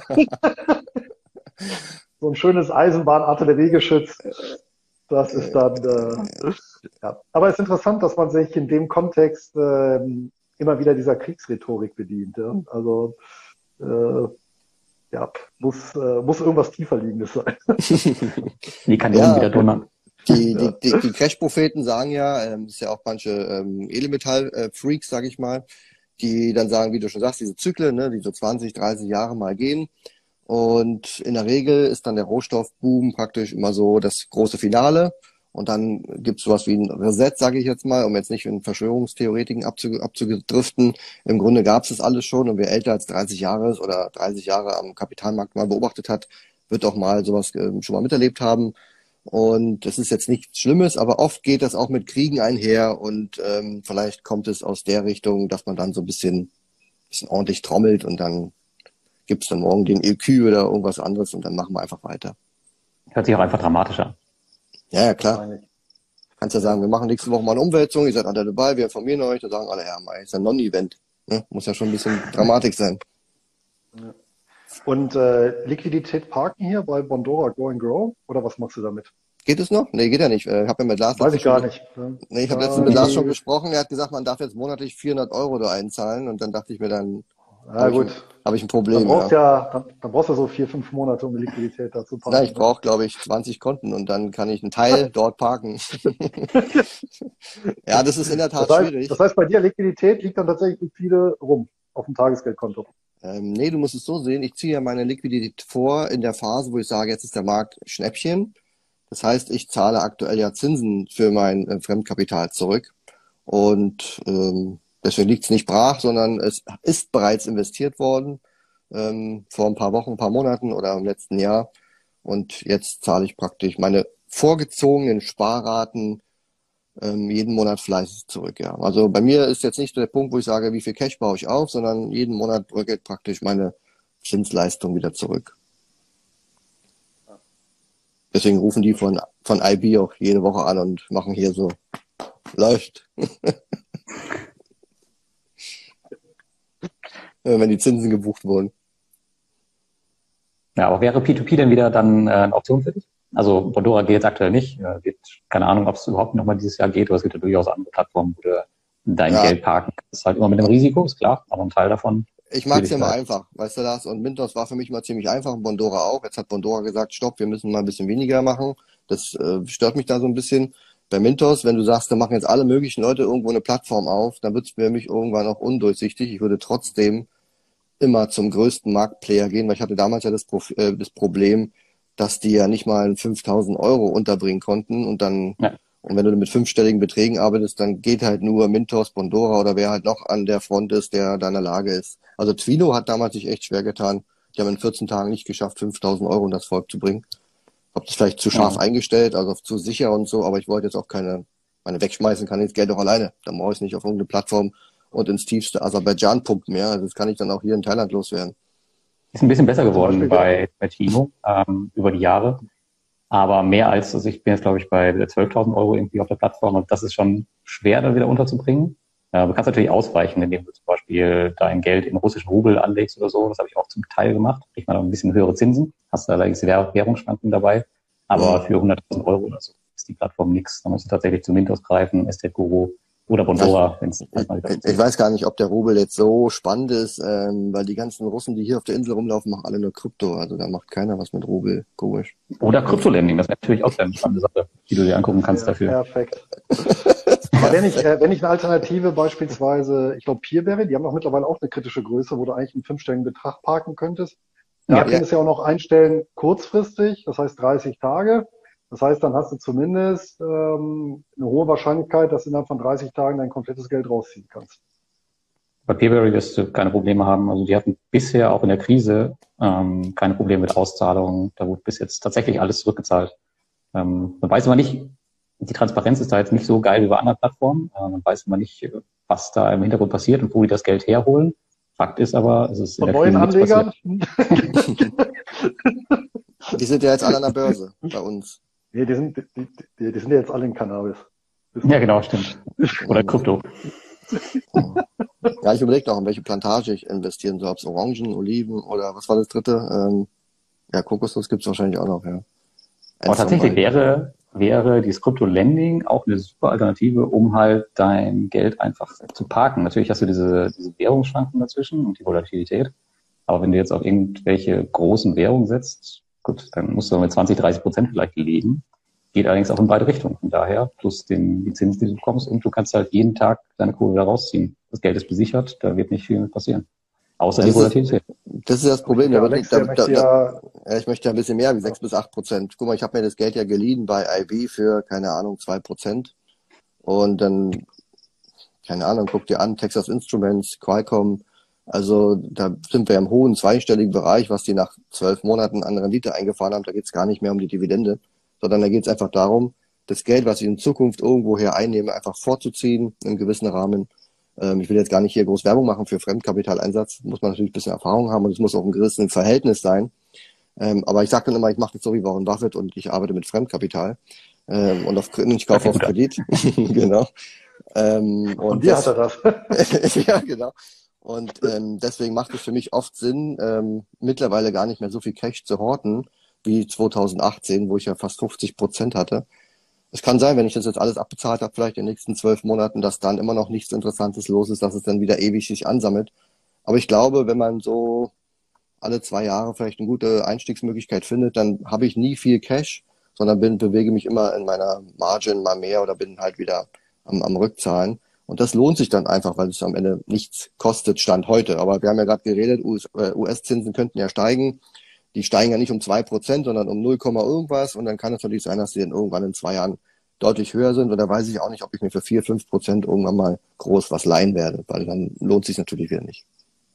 So ein schönes Eisenbahn-Artilleriegeschütz. Das ist dann, ja. Aber es ist interessant, dass man sich in dem Kontext immer wieder dieser Kriegsrhetorik bedient. Ja? Also, ja, muss irgendwas tiefer liegendes sein. Die Kanonen wieder donnern. Die Crash-Propheten sagen ja, das ist ja auch manche Edelmetall-Freaks, sag ich mal, die dann sagen, wie du schon sagst, diese Zyklen, ne, die so 20, 30 Jahre mal gehen. Und in der Regel ist dann der Rohstoffboom praktisch immer so das große Finale. Und dann gibt es sowas wie ein Reset, sage ich jetzt mal, um jetzt nicht in Verschwörungstheoretiken abzudriften. Im Grunde gab es das alles schon, und wer älter als 30 Jahre ist oder 30 Jahre am Kapitalmarkt mal beobachtet hat, wird auch mal sowas schon mal miterlebt haben. Und das ist jetzt nichts Schlimmes, aber oft geht das auch mit Kriegen einher, und vielleicht kommt es aus der Richtung, dass man dann so ein bisschen ordentlich trommelt, und dann gibt's dann morgen den EQ oder irgendwas anderes, und dann machen wir einfach weiter. Hört sich auch einfach dramatischer an. Ja, klar. Kannst ja sagen, wir machen nächste Woche mal eine Umwälzung, ihr seid alle dabei, wir informieren euch, da sagen alle, ja, Mai, ist ein Non-Event. Ne? Muss ja schon ein bisschen Dramatik sein. Ja. Und Liquidität parken hier bei Bondora Go and Grow, oder was machst du damit? Geht es noch? Nee, geht ja nicht. Ich habe ja mit Lars Weiß ich gar nicht. Nee, ich habe letztens mit Lars schon gesprochen. Er hat gesagt, man darf jetzt monatlich 400 € da einzahlen, und dann dachte ich mir, dann habe ich ein Problem. Dann brauchst du so 4-5 Monate, um die Liquidität dazu parken. Ja, ich brauche, glaube ich, 20 Konten, und dann kann ich einen Teil dort parken. Ja, das ist in der Tat schwierig. Das heißt, bei dir Liquidität liegt dann tatsächlich viele rum auf dem Tagesgeldkonto. Nee, du musst es so sehen, ich ziehe ja meine Liquidität vor in der Phase, wo ich sage, jetzt ist der Markt Schnäppchen. Das heißt, ich zahle aktuell ja Zinsen für mein Fremdkapital zurück. Und deswegen liegt es nicht brach, sondern es ist bereits investiert worden, vor ein paar Wochen, ein paar Monaten oder im letzten Jahr. Und jetzt zahle ich praktisch meine vorgezogenen Sparraten jeden Monat fleißig zurück. Ja. Also bei mir ist jetzt nicht der Punkt, wo ich sage, wie viel Cash baue ich auf, sondern jeden Monat bröckelt praktisch meine Zinsleistung wieder zurück. Deswegen rufen die von IB auch jede Woche an und machen hier so, läuft. Wenn die Zinsen gebucht wurden. Ja, aber wäre P2P denn wieder dann eine Option für dich? Also Bondora geht jetzt aktuell nicht. Keine Ahnung, ob es überhaupt nochmal dieses Jahr geht, aber es gibt ja durchaus andere Plattformen, wo du dein Geld parken kannst. Das ist halt immer mit dem Risiko, ist klar, aber ein Teil davon. Ich mag es ja mal einfach, weißt du das? Und Mintos war für mich mal ziemlich einfach, und Bondora auch. Jetzt hat Bondora gesagt, stopp, wir müssen mal ein bisschen weniger machen. Das stört mich da so ein bisschen. Bei Mintos, wenn du sagst, da machen jetzt alle möglichen Leute irgendwo eine Plattform auf, dann wird es für mich irgendwann auch undurchsichtig. Ich würde trotzdem immer zum größten Marktplayer gehen, weil ich hatte damals ja das Problem, dass die ja nicht mal 5.000 € unterbringen konnten, und dann, und wenn du mit 5-stelligen Beträgen arbeitest, dann geht halt nur Mintos, Bondora oder wer halt noch an der Front ist, der da in der Lage ist. Also Twino hat damals sich echt schwer getan. Die haben in 14 Tagen nicht geschafft, 5.000 € in das Volk zu bringen. Hab das vielleicht zu scharf eingestellt, also zu sicher und so, aber ich wollte jetzt auch meine wegschmeißen, kann ich das Geld auch alleine. Dann brauche ich es nicht auf irgendeine Plattform und ins tiefste Aserbaidschan pumpen, ja. Also das kann ich dann auch hier in Thailand loswerden. Ist ein bisschen besser geworden bei Twino über die Jahre. Aber mehr als, also ich bin jetzt, glaube ich, bei 12.000 € irgendwie auf der Plattform, und das ist schon schwer, da wieder unterzubringen. Du kannst natürlich ausweichen, indem du zum Beispiel dein Geld in russischen Rubel anlegst oder so. Das habe ich auch zum Teil gemacht. Kriegt man auch ein bisschen höhere Zinsen. Hast da allerdings Währungsschwankungen dabei. Aber für 100.000 € oder so ist die Plattform nichts. Da musst du tatsächlich zu Mintos greifen, Estate Guru oder Bondora. Ich weiß gar nicht, ob der Rubel jetzt so spannend ist, weil die ganzen Russen, die hier auf der Insel rumlaufen, machen alle nur Krypto. Also da macht keiner was mit Rubel. Komisch. Oder Kryptolending, das ist natürlich auch eine spannende Sache, die du dir angucken kannst dafür. Perfekt. Aber wenn ich eine Alternative beispielsweise, ich glaube Peerberry, die haben auch mittlerweile auch eine kritische Größe, wo du eigentlich einen 5-stelligen Betrag parken könntest. Da könntest du ja auch noch einstellen kurzfristig, das heißt 30 Tage. Das heißt, dann hast du zumindest eine hohe Wahrscheinlichkeit, dass du innerhalb von 30 Tagen dein komplettes Geld rausziehen kannst. Bei Peerberry wirst du keine Probleme haben. Also die hatten bisher auch in der Krise keine Probleme mit Auszahlungen. Da wurde bis jetzt tatsächlich alles zurückgezahlt. Man weiß immer nicht, die Transparenz ist da jetzt nicht so geil wie bei anderen Plattformen. Man weiß immer nicht, was da im Hintergrund passiert und wo die das Geld herholen. Fakt ist aber, es ist von neuen Anlegern. Die sind ja jetzt alle an der Börse bei uns. Nee, die sind ja jetzt alle in Cannabis. Ja, genau, stimmt. Oder Krypto. Ja, ich überlege auch, in welche Plantage ich investieren soll. Ob es Orangen, Oliven oder was war das dritte? Ja, Kokosnuss gibt's wahrscheinlich auch noch, ja. Aber tatsächlich wäre dieses Krypto-Lending auch eine super Alternative, um halt dein Geld einfach zu parken. Natürlich hast du diese Währungsschwankungen dazwischen und die Volatilität. Aber wenn du jetzt auf irgendwelche großen Währungen setzt, gut, dann musst du mit 20-30% vielleicht legen. Geht allerdings auch in beide Richtungen. Von daher, plus die Zinsen, die du bekommst, und du kannst halt jeden Tag deine Kohle da rausziehen. Das Geld ist besichert, da wird nicht viel mit passieren. Außer die Volatilität. Das ist das Problem. Ja, Alex, der möchte ja, ich möchte ja ein bisschen mehr wie 6-8%. Guck mal, ich habe mir das Geld ja geliehen bei IB für, keine Ahnung, 2%. Und dann, keine Ahnung, guck dir an, Texas Instruments, Qualcomm. Also da sind wir im hohen zweistelligen Bereich, was die nach 12 Monaten an Rendite eingefahren haben. Da geht es gar nicht mehr um die Dividende, sondern da geht es einfach darum, das Geld, was ich in Zukunft irgendwoher einnehme, einfach vorzuziehen im gewissen Rahmen. Ich will jetzt gar nicht hier groß Werbung machen für Fremdkapitaleinsatz. Muss man natürlich ein bisschen Erfahrung haben und es muss auch ein gewisses Verhältnis sein. Aber ich sage dann immer, ich mache das so wie Warren Buffett und ich arbeite mit Fremdkapital und ich kaufe auf Kredit. Genau. und wie hat er das? Ja, genau. Und deswegen macht es für mich oft Sinn, mittlerweile gar nicht mehr so viel Cash zu horten wie 2018, wo ich ja fast 50% hatte. Es kann sein, wenn ich das jetzt alles abbezahlt habe, vielleicht in den nächsten 12 Monaten, dass dann immer noch nichts Interessantes los ist, dass es dann wieder ewig sich ansammelt. Aber ich glaube, wenn man so alle 2 Jahre vielleicht eine gute Einstiegsmöglichkeit findet, dann habe ich nie viel Cash, sondern bewege mich immer in meiner Margin mal mehr oder bin halt wieder am Rückzahlen. Und das lohnt sich dann einfach, weil es am Ende nichts kostet, Stand heute. Aber wir haben ja gerade geredet, US-Zinsen könnten ja steigen. Die steigen ja nicht um 2%, sondern um 0, irgendwas. Und dann kann es natürlich sein, dass die dann irgendwann in 2 Jahren deutlich höher sind. Und da weiß ich auch nicht, ob ich mir für 4-5% irgendwann mal groß was leihen werde, weil dann lohnt sich natürlich wieder nicht.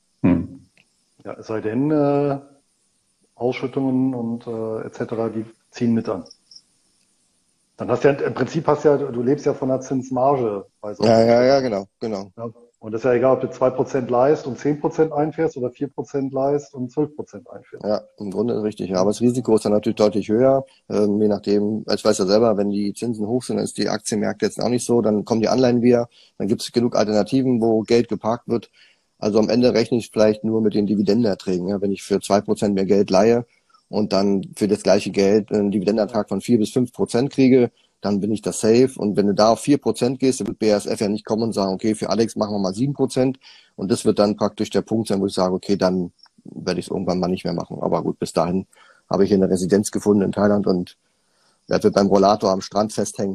Ja, es sei denn, Ausschüttungen und etc., die ziehen mit an. Dann hast du ja, im Prinzip du lebst ja von der Zinsmarge. Bei so Ja, genau. Ja. Und es ist ja egal, ob du 2% leist und 10% einfährst oder 4% leist und 12% einfährst. Ja, im Grunde ist richtig. Ja, aber das Risiko ist dann natürlich deutlich höher. Je nachdem, ich weiß ja selber, wenn die Zinsen hoch sind, dann ist die Aktienmärkte jetzt auch nicht so. Dann kommen die Anleihen wieder. Dann gibt es genug Alternativen, wo Geld geparkt wird. Also am Ende rechne ich vielleicht nur mit den Dividendenerträgen. Ja, wenn ich für 2% mehr Geld leihe und dann für das gleiche Geld einen Dividendenertrag von 4-5% kriege, dann bin ich da safe. Und wenn du da auf 4% gehst, dann wird BASF ja nicht kommen und sagen, okay, für Alex machen wir mal 7%. Und das wird dann praktisch der Punkt sein, wo ich sage, okay, dann werde ich es irgendwann mal nicht mehr machen. Aber gut, bis dahin habe ich hier eine Residenz gefunden in Thailand und werde mit meinem Rollator am Strand festhängen.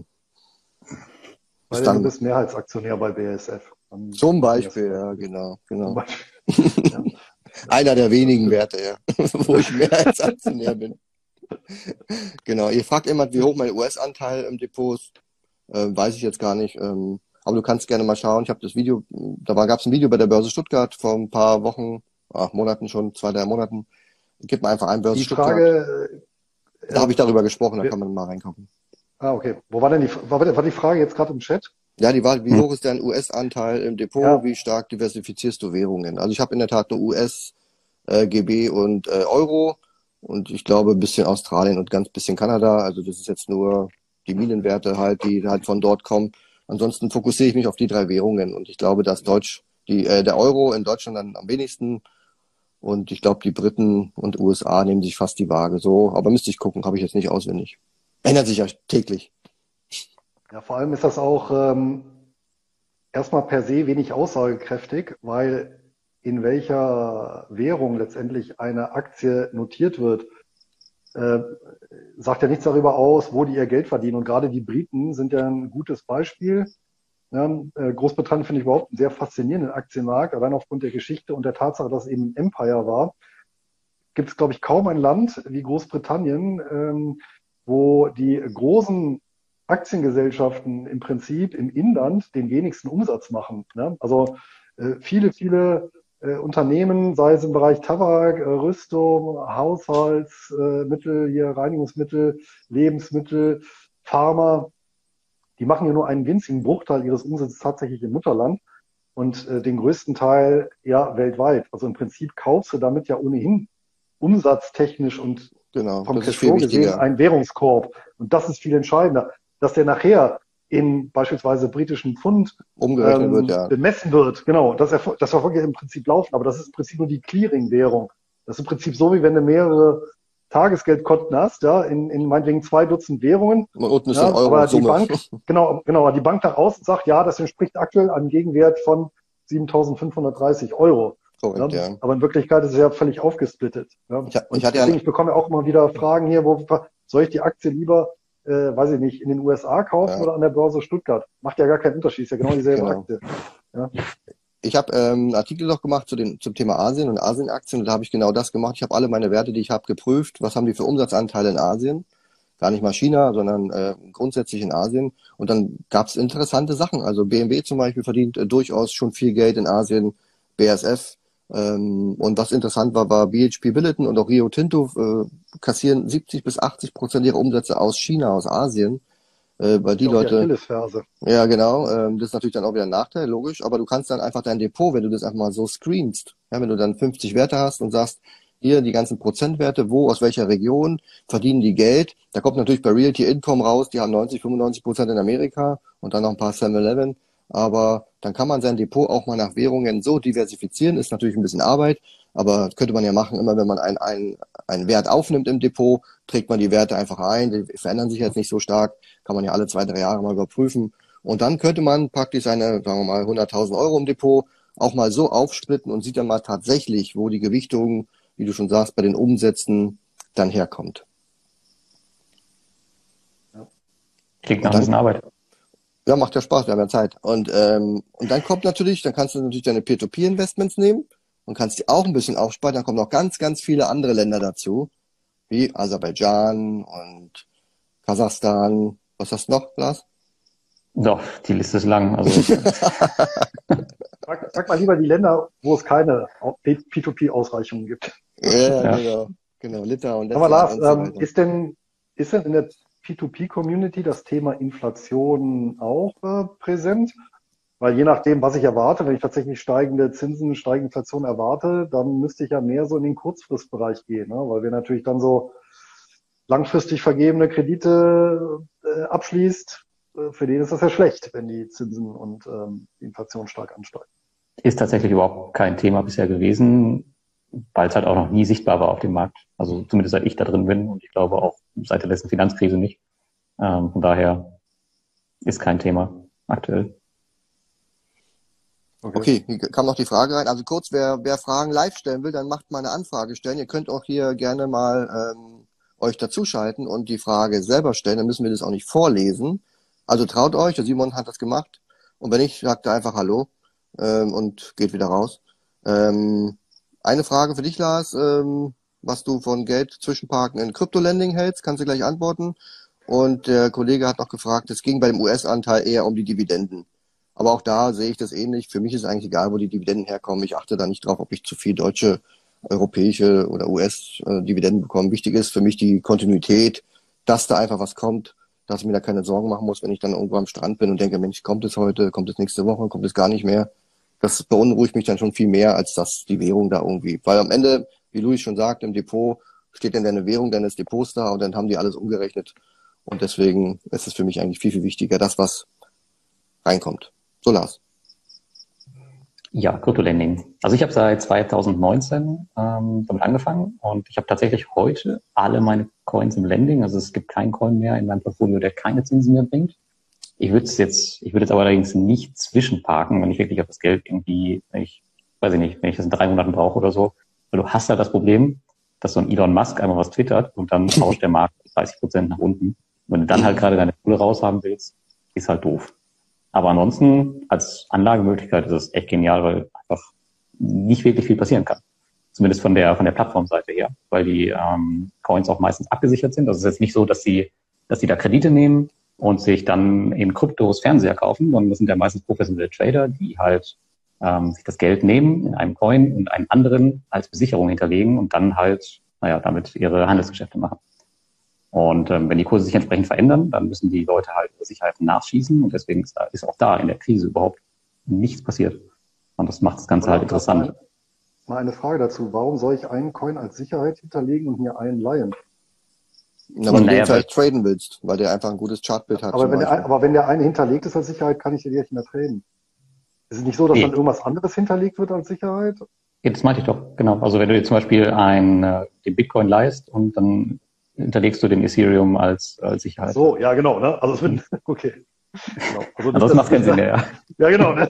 Weil du bist Mehrheitsaktionär bei BASF. Zum Beispiel, ja, genau. Beispiel. Ja. Einer der wenigen Werte, ja, wo ich Mehrheitsaktionär bin. Genau, ihr fragt immer, wie hoch mein US-Anteil im Depot ist. Weiß ich jetzt gar nicht. Aber du kannst gerne mal schauen. Ich habe das Video, gab es ein Video bei der Börse Stuttgart vor ein paar Wochen, Monaten schon, 2-3 Monaten. Gib mal einfach ein Börse Stuttgart. Frage, da habe ich darüber gesprochen, da kann man mal reingucken. Okay. Wo war denn war die Frage jetzt gerade im Chat? Ja, die war, wie hoch ist dein US-Anteil im Depot? Ja. Wie stark diversifizierst du Währungen? Also ich habe in der Tat nur US, GB und Euro. Und ich glaube, ein bisschen Australien und ganz bisschen Kanada. Also das ist jetzt nur die Minenwerte halt, die halt von dort kommen. Ansonsten fokussiere ich mich auf die 3 Währungen. Und ich glaube, dass der Euro in Deutschland dann am wenigsten. Und ich glaube, die Briten und USA nehmen sich fast die Waage. So, aber müsste ich gucken, habe ich jetzt nicht auswendig. Ändert sich ja täglich. Ja, vor allem ist das auch erstmal per se wenig aussagekräftig, weil in welcher Währung letztendlich eine Aktie notiert wird, sagt ja nichts darüber aus, wo die ihr Geld verdienen. Und gerade die Briten sind ja ein gutes Beispiel. Ja, Großbritannien finde ich überhaupt einen sehr faszinierenden Aktienmarkt, allein aufgrund der Geschichte und der Tatsache, dass es eben ein Empire war. Gibt es, glaube ich, kaum ein Land wie Großbritannien, wo die großen Aktiengesellschaften im Prinzip im Inland den wenigsten Umsatz machen. Ne? Also viele Unternehmen, sei es im Bereich Tabak, Rüstung, Haushaltsmittel, hier Reinigungsmittel, Lebensmittel, Pharma, die machen ja nur einen winzigen Bruchteil ihres Umsatzes tatsächlich im Mutterland und den größten Teil ja weltweit. Also im Prinzip kaufst du damit ja ohnehin umsatztechnisch und vom Cashflow gesehen einen Währungskorb. Und das ist viel entscheidender, dass der nachher in beispielsweise britischen Pfund umgerechnet wird, ja. Bemessen wird. Genau, das verfolgt ja im Prinzip laufen, aber das ist im Prinzip nur die Clearing-Währung. Das ist im Prinzip so, wie wenn du mehrere Tagesgeldkonten hast, ja, in meinetwegen 2 Dutzend Währungen. Und unten ist ja, ein Euro aber die Summe. Bank, genau, die Bank nach außen sagt, ja, das entspricht aktuell einem Gegenwert von 7.530 Euro. Korrekt, ja. Aber in Wirklichkeit ist es ja völlig aufgesplittet. Ja. Ich bekomme ja auch immer wieder Fragen hier, soll ich die Aktie lieber, weiß ich nicht, in den USA kaufen oder an der Börse Stuttgart? Macht ja gar keinen Unterschied, ist ja genau dieselbe Aktie. Ja. Ich habe einen Artikel noch gemacht zum Thema Asien und Asienaktien und da habe ich genau das gemacht. Ich habe alle meine Werte, die ich habe, geprüft. Was haben die für Umsatzanteile in Asien? Gar nicht mal China, sondern grundsätzlich in Asien. Und dann gab es interessante Sachen. Also BMW zum Beispiel verdient durchaus schon viel Geld in Asien, BASF. Und was interessant war BHP Billiton und auch Rio Tinto kassieren 70-80% ihrer Umsätze aus China, aus Asien. Weil die Leute, ja genau, das ist natürlich dann auch wieder ein Nachteil, logisch, aber du kannst dann einfach dein Depot, wenn du das einfach mal so screenst, ja, wenn du dann 50 Werte hast und sagst, hier die ganzen Prozentwerte, wo, aus welcher Region verdienen die Geld, da kommt natürlich bei Realty Income raus, die haben 90-95% in Amerika und dann noch ein paar 7-Eleven, aber dann kann man sein Depot auch mal nach Währungen so diversifizieren, ist natürlich ein bisschen Arbeit, aber könnte man ja machen, immer wenn man einen Wert aufnimmt im Depot, trägt man die Werte einfach ein, die verändern sich jetzt nicht so stark, kann man ja alle 2-3 Jahre mal überprüfen. Und dann könnte man praktisch seine, sagen wir mal, 100.000 Euro im Depot auch mal so aufsplitten und sieht dann mal tatsächlich, wo die Gewichtung, wie du schon sagst, bei den Umsätzen dann herkommt. Klingt nach ein bisschen Arbeit. Ja, macht ja Spaß, wir haben ja Zeit. Und dann dann kannst du natürlich deine Peer-to-Peer-Investments nehmen und kannst die auch ein bisschen aufspalten. Dann kommen noch ganz, ganz viele andere Länder dazu, wie Aserbaidschan und Kasachstan. Was hast du noch, Lars? Doch, die Liste ist lang. Also Sag mal lieber die Länder, wo es keine P2P-Ausreichungen gibt. Ja, genau. Litauen, Aber Lars, und so weiter. ist denn in der P2P-Community das Thema Inflation auch präsent? Weil je nachdem, was ich erwarte, wenn ich tatsächlich steigende Zinsen, steigende Inflation erwarte, dann müsste ich ja mehr so in den Kurzfristbereich gehen, ne? Weil wir natürlich dann so langfristig vergebene Kredite abschließt, für den ist das ja schlecht, wenn die Zinsen und die Inflation stark ansteigen. ist tatsächlich überhaupt kein Thema bisher gewesen, weil es halt auch noch nie sichtbar war auf dem Markt. Also zumindest seit ich da drin bin und ich glaube auch seit der letzten Finanzkrise nicht. Von daher ist kein Thema aktuell. Okay, hier kam noch die Frage rein. Also kurz, wer Fragen live stellen will, dann macht mal eine Anfrage stellen. Ihr könnt auch hier gerne mal euch dazuschalten und die Frage selber stellen. Dann müssen wir das auch nicht vorlesen. Also traut euch, der Simon hat das gemacht. Und wenn nicht, sagt er einfach Hallo und geht wieder raus. Eine Frage für dich, Lars, was du von Geld zwischenparken in Kryptolending hältst, kannst du gleich antworten. Und der Kollege hat noch gefragt, es ging bei dem US-Anteil eher um die Dividenden. Aber auch da sehe ich das ähnlich. Für mich ist eigentlich egal, wo die Dividenden herkommen. Ich achte da nicht drauf, ob ich zu viel deutsche, europäische oder US-Dividenden bekomme. Wichtig ist für mich die Kontinuität, dass da einfach was kommt, dass ich mir da keine Sorgen machen muss, wenn ich dann irgendwo am Strand bin und denke, Mensch, kommt es heute, kommt es nächste Woche, kommt es gar nicht mehr. Das beunruhigt mich dann schon viel mehr, als dass die Währung da irgendwie. Weil am Ende, wie Luis schon sagt, im Depot steht dann deine Währung deines Depots da und dann haben die alles umgerechnet. Und deswegen ist es für mich eigentlich viel, viel wichtiger, das, was reinkommt. So, Lars. Ja, Kryptolending. Also ich habe seit 2019 damit angefangen und ich habe tatsächlich heute alle meine Coins im Lending. Also es gibt keinen Coin mehr in meinem Portfolio, der keine Zinsen mehr bringt. Ich würde jetzt aber allerdings nicht zwischenparken, wenn ich wirklich auf das Geld irgendwie, wenn ich das in 3 Monaten brauche oder so. Weil du hast ja das Problem, dass so ein Elon Musk einmal was twittert und dann tauscht der Markt 30% nach unten. Wenn du dann halt gerade deine Kohle raushaben willst, ist halt doof. Aber ansonsten als Anlagemöglichkeit ist es echt genial, weil einfach nicht wirklich viel passieren kann. Zumindest von der Plattformseite her, weil die Coins auch meistens abgesichert sind. Also es ist jetzt nicht so, dass die da Kredite nehmen und sich dann in Kryptos Fernseher kaufen, sondern das sind ja meistens professionelle Trader, die halt sich das Geld nehmen in einem Coin und einen anderen als Besicherung hinterlegen und dann halt, damit ihre Handelsgeschäfte machen. Und wenn die Kurse sich entsprechend verändern, dann müssen die Leute halt Sicherheiten nachschießen und deswegen ist auch da in der Krise überhaupt nichts passiert. Und das macht das Ganze halt interessant. Mal eine Frage dazu. Warum soll ich einen Coin als Sicherheit hinterlegen und mir einen leihen? Na, weil du den vielleicht traden willst, weil der einfach ein gutes Chartbild hat. Aber wenn der eine hinterlegt ist als Sicherheit, kann ich den nicht mehr traden. Ist es nicht so, dass dann irgendwas anderes hinterlegt wird als Sicherheit? Ja, das meinte ich doch, genau. Also wenn du dir zum Beispiel den Bitcoin leihst und dann hinterlegst du den Ethereum als Sicherheit. So, ja genau, ne? Also es wird, okay. Genau. Also das macht keinen Sinn, ja. Ja, genau, ne?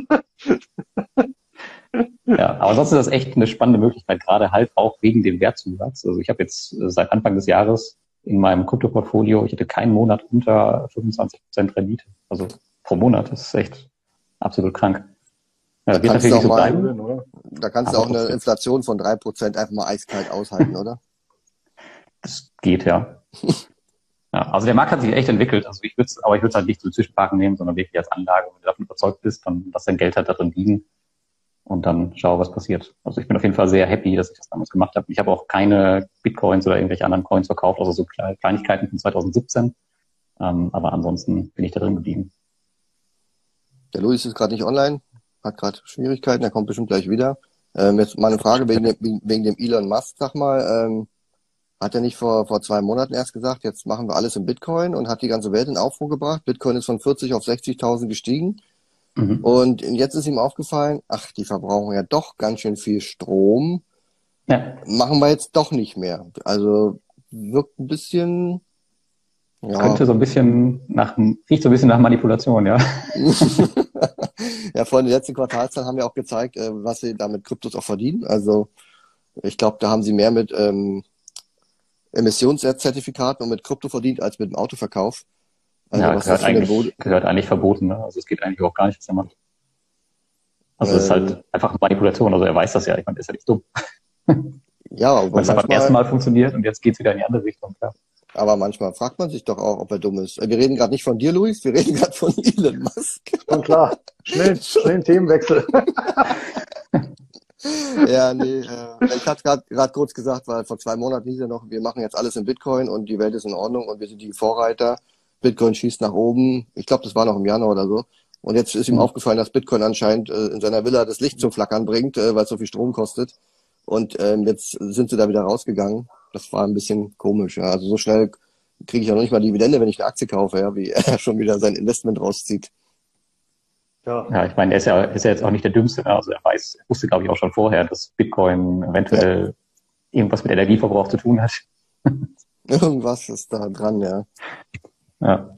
Ja, aber sonst ist das echt eine spannende Möglichkeit, gerade halt auch wegen dem Wertzusatz. Also ich habe jetzt seit Anfang des Jahres in meinem Krypto-Portfolio, ich hatte keinen Monat unter 25% Rendite. Also pro Monat, das ist echt absolut krank. Ja, wird natürlich so bleiben. Oder? Da kannst du auch eine Inflation von 3% einfach mal eiskalt aushalten, oder? Das geht, ja. Ja, also der Markt hat sich echt entwickelt. Also ich würde es halt nicht zum Zwischenparken nehmen, sondern wirklich als Anlage. Wenn du davon überzeugt bist, dann lass dein Geld halt da drin liegen und dann schau, was passiert. Also ich bin auf jeden Fall sehr happy, dass ich das damals gemacht habe. Ich habe auch keine Bitcoins oder irgendwelche anderen Coins verkauft, also so Kleinigkeiten von 2017. Aber ansonsten bin ich da drin geblieben. Der Luis ist gerade nicht online, hat gerade Schwierigkeiten, er kommt bestimmt gleich wieder. Jetzt mal eine Frage wegen dem Elon Musk, sag mal. Hat er nicht vor 2 Monaten erst gesagt, jetzt machen wir alles in Bitcoin und hat die ganze Welt in Aufruhr gebracht? Bitcoin ist von 40 auf 60.000 gestiegen. Und jetzt ist ihm aufgefallen, ach, die verbrauchen ja doch ganz schön viel Strom. Ja. Machen wir jetzt doch nicht mehr. Also wirkt ein bisschen... Ja. Könnte so ein bisschen riecht so ein bisschen nach Manipulation, ja. Ja, vor den letzten Quartalszahlen haben ja auch gezeigt, was sie da mit Kryptos auch verdienen. Also ich glaube, da haben sie mehr mit Emissionszertifikaten und mit Krypto verdient als mit dem Autoverkauf. Also ja, gehört eigentlich verboten. Ne? Also es geht eigentlich auch gar nicht, was er macht. Also es ist halt einfach Manipulation. Also er weiß das ja. Ich meine, der ist ja nicht dumm. Ja, aber weil es beim ersten Mal funktioniert und jetzt geht's wieder in die andere Richtung. Klar. Aber manchmal fragt man sich doch auch, ob er dumm ist. Wir reden gerade nicht von dir, Luis, wir reden gerade von Elon Musk. Schon klar. Schnell Themenwechsel. Ja, nee, ich hatte gerade kurz gesagt, weil vor 2 Monaten hieß ja noch, wir machen jetzt alles in Bitcoin und die Welt ist in Ordnung und wir sind die Vorreiter. Bitcoin schießt nach oben. Ich glaube, das war noch im Januar oder so. Und jetzt ist ihm aufgefallen, dass Bitcoin anscheinend in seiner Villa das Licht zum Flackern bringt, weil es so viel Strom kostet. Und jetzt sind sie da wieder rausgegangen. Das war ein bisschen komisch. Ja. Also so schnell kriege ich ja noch nicht mal Dividende, wenn ich eine Aktie kaufe, ja, wie er schon wieder sein Investment rauszieht. Ja, ich meine, er ist ja jetzt auch nicht der Dümmste. Also er wusste, glaube ich, auch schon vorher, dass Bitcoin eventuell irgendwas mit Energieverbrauch zu tun hat. Irgendwas ist da dran, ja. Ja.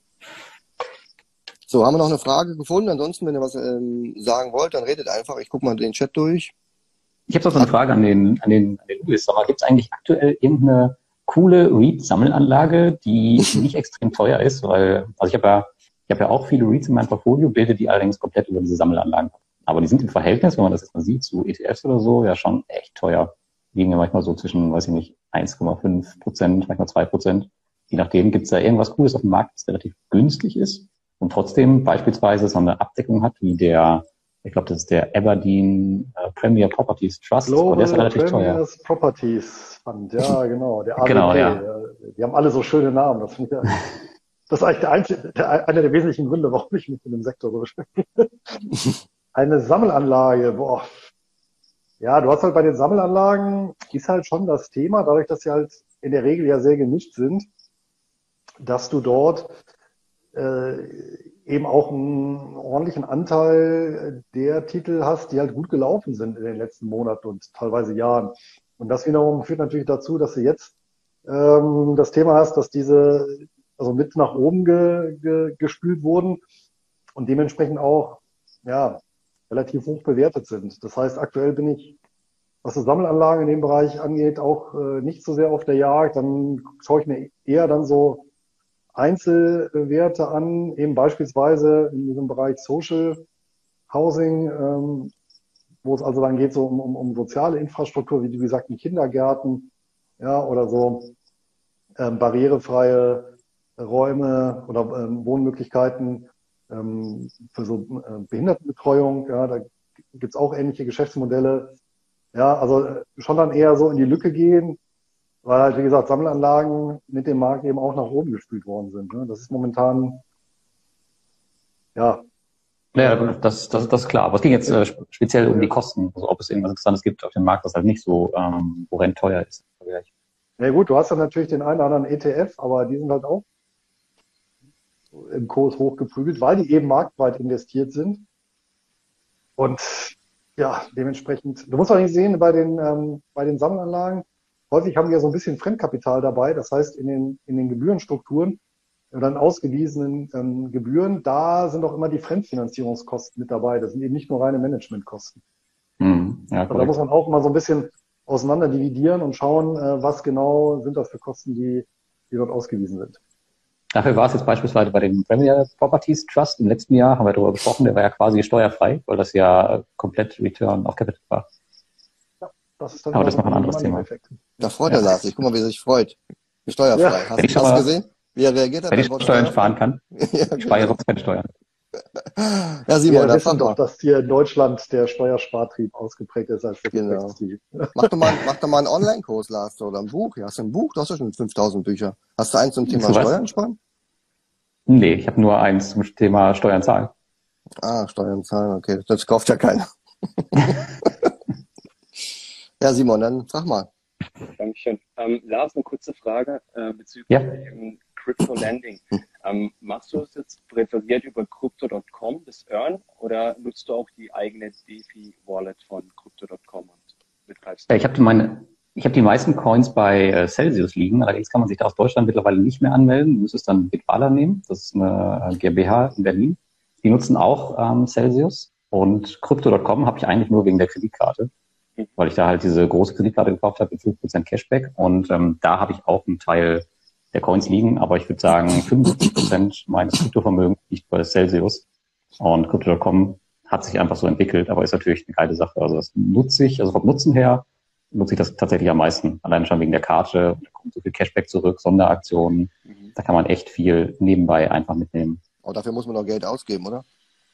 So, haben wir noch eine Frage gefunden? Ansonsten, wenn ihr was sagen wollt, dann redet einfach. Ich gucke mal den Chat durch. Ich habe noch so eine Frage an den Luis. Gibt es eigentlich aktuell irgendeine coole REIT-Sammelanlage, die nicht extrem teuer ist? Weil, also ich habe ja auch viele REITs in meinem Portfolio, bilde die allerdings komplett über diese Sammelanlagen. Aber die sind im Verhältnis, wenn man das jetzt mal sieht, zu ETFs oder so, ja schon echt teuer. Liegen ja manchmal so zwischen, weiß ich nicht, 1,5%, manchmal 2%. Je nachdem, gibt es da irgendwas Cooles auf dem Markt, das relativ günstig ist und trotzdem beispielsweise so eine Abdeckung hat, wie ich glaube, das ist der Aberdeen Premier Properties Trust. Global der ist relativ teuer. Properties Fund, ja, genau. Der ABP. Genau, ja. Die haben alle so schöne Namen. Das finde ich das ist eigentlich einer der wesentlichen Gründe, warum ich mich mit dem Sektor so beschäftige. Eine Sammelanlage, boah. Ja, du hast halt bei den Sammelanlagen, ist halt schon das Thema, dadurch, dass sie halt in der Regel ja sehr gemischt sind, dass du dort eben auch einen ordentlichen Anteil der Titel hast, die halt gut gelaufen sind in den letzten Monaten und teilweise Jahren. Und das wiederum führt natürlich dazu, dass du jetzt das Thema hast, dass diese also mit nach oben gespült wurden und dementsprechend auch ja relativ hoch bewertet sind. Das heißt, aktuell bin ich, was die Sammelanlagen in dem Bereich angeht, auch nicht so sehr auf der Jagd. Dann schaue ich mir eher dann so Einzelwerte an, eben beispielsweise in diesem Bereich Social Housing, wo es also dann geht so um soziale Infrastruktur, wie gesagt, in Kindergärten, ja, oder so barrierefreie Räume oder Wohnmöglichkeiten für so Behindertenbetreuung, ja, da gibt's auch ähnliche Geschäftsmodelle. Ja, also schon dann eher so in die Lücke gehen, weil halt, wie gesagt, Sammelanlagen mit dem Markt eben auch nach oben gespült worden sind. Ne? Das ist momentan, ja. Ja, das ist klar. Aber es ging jetzt speziell um die Kosten. Also ob es irgendwas Interessantes gibt auf dem Markt, was halt nicht so horrend teuer ist. Ja gut, du hast dann natürlich den einen oder anderen ETF, aber die sind halt auch im Kurs hochgeprügelt, weil die eben marktweit investiert sind. Und ja, dementsprechend, du musst auch nicht sehen, bei den Sammelanlagen, häufig haben die ja so ein bisschen Fremdkapital dabei. Das heißt, in den Gebührenstrukturen oder in ausgewiesenen Gebühren, da sind auch immer die Fremdfinanzierungskosten mit dabei. Das sind eben nicht nur reine Managementkosten. Ja, also da muss man auch mal so ein bisschen auseinander dividieren und schauen, was genau sind das für Kosten, die dort ausgewiesen sind. Dafür war es jetzt beispielsweise bei dem Premier Properties Trust im letzten Jahr, haben wir darüber gesprochen, der war ja quasi steuerfrei, weil das ja komplett Return auf Capital war. Ja, das ist dann Aber das ist noch ein so anderes Thema. Effekt. Da freut er Lars sich. Guck mal, wie er sich freut. Steuerfrei. Ja. Hast du gesehen? Wie er reagiert hat? Wenn ich Steuern sparen kann, Ja, ich spare genau. jetzt keine Steuern. Ja, Simon, Wir dann wissen frag doch, mal. dass hier in Deutschland der Steuerspartrieb ausgeprägt ist als der Genau. Vertriebstrieb. Mach doch mal einen Online-Kurs, Lars, oder ein Buch. Ja, hast du ein Buch? Du hast ja schon 5000 Bücher. Hast du eins zum Thema Zu was? Steuern sparen? Nee, ich habe nur eins zum Thema Steuern zahlen. Ah, Steuern zahlen, okay. Das kauft ja keiner. Ja, Simon, dann sag mal. Dankeschön. Lars, eine kurze Frage bezüglich Ja. Crypto Lending. Machst du es jetzt präferiert über Crypto.com, das Earn, oder nutzt du auch die eigene DeFi-Wallet von Crypto.com und betreibst Ich habe die meisten Coins bei Celsius liegen, allerdings kann man sich da aus Deutschland mittlerweile nicht mehr anmelden. Du müsstest dann Bitwala nehmen, das ist eine GmbH in Berlin. Die nutzen auch Celsius, und Crypto.com habe ich eigentlich nur wegen der Kreditkarte, weil ich da halt diese große Kreditkarte gekauft habe mit 5% Cashback, und da habe ich auch einen Teil der Coins liegen, aber ich würde sagen 75% meines Kryptovermögens liegt bei Celsius, und Crypto.com hat sich einfach so entwickelt, aber ist natürlich eine geile Sache. Also das nutze ich, also vom Nutzen her nutze ich das tatsächlich am meisten. Alleine schon wegen der Karte, da kommt so viel Cashback zurück, Sonderaktionen, da kann man echt viel nebenbei einfach mitnehmen. Aber dafür muss man noch Geld ausgeben, oder?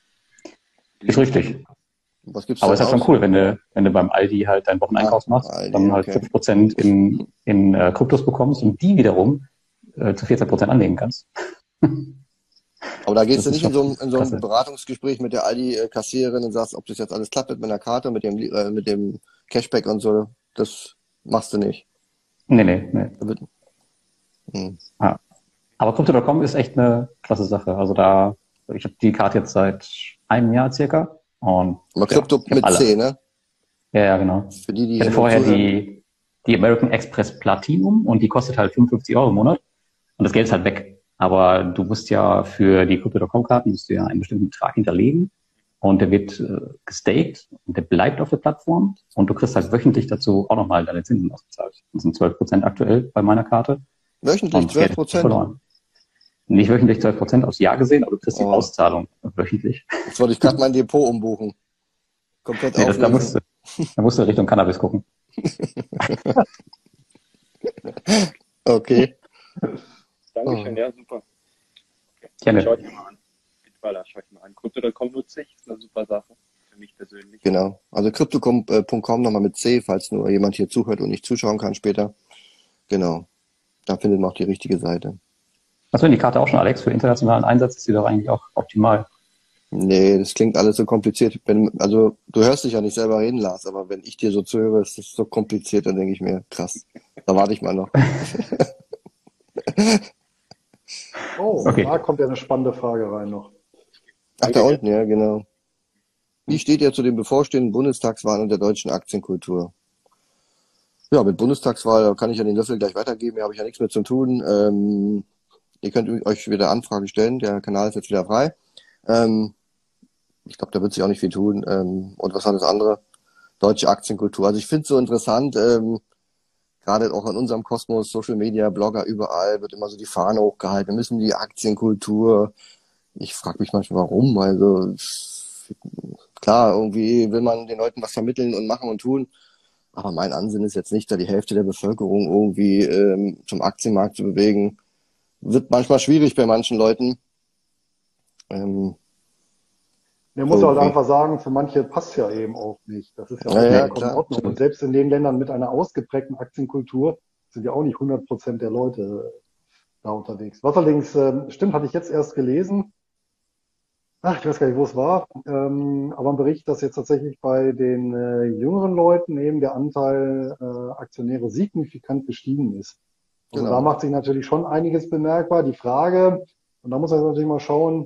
Ist richtig. Was gibt's Aber denn ist halt schon cool, wenn du beim Aldi halt deinen Wocheneinkauf machst, Aldi, dann halt okay. 5% in Kryptos bekommst und die wiederum zu 14% anlegen kannst. Aber da gehst Das du ist nicht in so schon klasse. ein Beratungsgespräch mit der Aldi-Kassiererin und sagst, ob das jetzt alles klappt mit meiner Karte, mit dem Cashback und so. Das machst du nicht. Nee. Da wird- Hm. Ja. Aber Crypto.com ist echt eine klasse Sache. Also ich habe die Karte jetzt seit einem Jahr circa. Und Aber Krypto ich hab mit alle. C, ne? Ja, genau. Für die Ich hatte hier vorher nur zuhören. die American Express Platinum, und die kostet halt 55 € im Monat. Und das Geld ist halt weg. Aber du musst ja für die Crypto.com-Karten einen bestimmten Betrag hinterlegen. Und der wird gestaked und der bleibt auf der Plattform. Und du kriegst halt wöchentlich dazu auch nochmal deine Zinsen ausgezahlt. Das sind 12% aktuell bei meiner Karte. Wöchentlich Und das Geld ist nicht 12%? verloren. Nicht wöchentlich 12% aufs Jahr gesehen, aber du kriegst die Oh. Auszahlung wöchentlich. Jetzt wollte ich gerade mein Depot umbuchen. Komplett Nee, da auflösen. musst du Richtung Cannabis gucken. Okay. Dankeschön, ja, super. Gerne. Schau dir mal an. Bitwala, schau dir mal an. Crypto.com nutze ich, ist eine super Sache. Für mich persönlich. Genau. Also crypto.com nochmal mit C, falls nur jemand hier zuhört und nicht zuschauen kann später. Genau. Da findet man auch die richtige Seite. Hast du denn die Karte auch schon, Alex? Für internationalen Einsatz ist die doch eigentlich auch optimal. Nee, das klingt alles so kompliziert. Also du hörst dich ja nicht selber reden, Lars, aber wenn ich dir so zuhöre, ist das so kompliziert, dann denke ich mir, krass, da warte ich mal noch. Oh, Okay. da kommt ja eine spannende Frage rein noch. Ach, da unten, ja, genau. Wie steht ihr zu den bevorstehenden Bundestagswahlen und der deutschen Aktienkultur? Ja, mit Bundestagswahl kann ich ja den Löffel gleich weitergeben, hier habe ich ja nichts mehr zu tun. Ihr könnt euch wieder Anfragen stellen, der Kanal ist jetzt wieder frei. Ich glaube, da wird sich auch nicht viel tun. Und was war das andere? Deutsche Aktienkultur. Also ich finde es so interessant, gerade auch in unserem Kosmos, Social Media, Blogger, überall wird immer so die Fahne hochgehalten. Wir müssen die Aktienkultur. Ich frage mich manchmal, warum. Also klar, irgendwie will man den Leuten was vermitteln und machen und tun. Aber mein Ansinnen ist jetzt nicht, da die Hälfte der Bevölkerung irgendwie zum Aktienmarkt zu bewegen. Wird manchmal schwierig bei manchen Leuten. Man muss So, halt wie- einfach sagen, für manche passt ja eben auch nicht. Das ist ja auch Ja, ja, vollkommen in klar. Ordnung. Und selbst in den Ländern mit einer ausgeprägten Aktienkultur sind ja auch nicht 100% der Leute da unterwegs. Was allerdings stimmt, hatte ich jetzt erst gelesen. Ach, ich weiß gar nicht, wo es war. Aber ein Bericht, dass jetzt tatsächlich bei den jüngeren Leuten eben der Anteil Aktionäre signifikant gestiegen ist. Also Genau. da macht sich natürlich schon einiges bemerkbar. Die Frage, und da muss man natürlich mal schauen,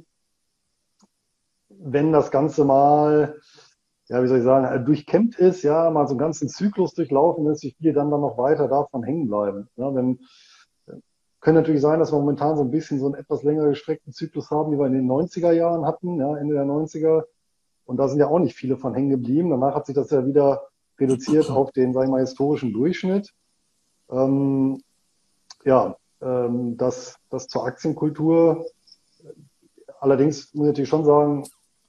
wenn das Ganze mal, ja, wie soll ich sagen, durchkämmt ist, ja, mal so einen ganzen Zyklus durchlaufen ist, wie viele dann noch weiter davon hängen bleiben. Ja, kann natürlich sein, dass wir momentan so ein bisschen so einen etwas länger gestreckten Zyklus haben, wie wir in den 90er Jahren hatten, ja, Ende der 90er. Und da sind ja auch nicht viele von hängen geblieben. Danach hat sich das ja wieder reduziert auf den, sagen wir mal, historischen Durchschnitt. Ja, das zur Aktienkultur. Allerdings muss ich natürlich schon sagen,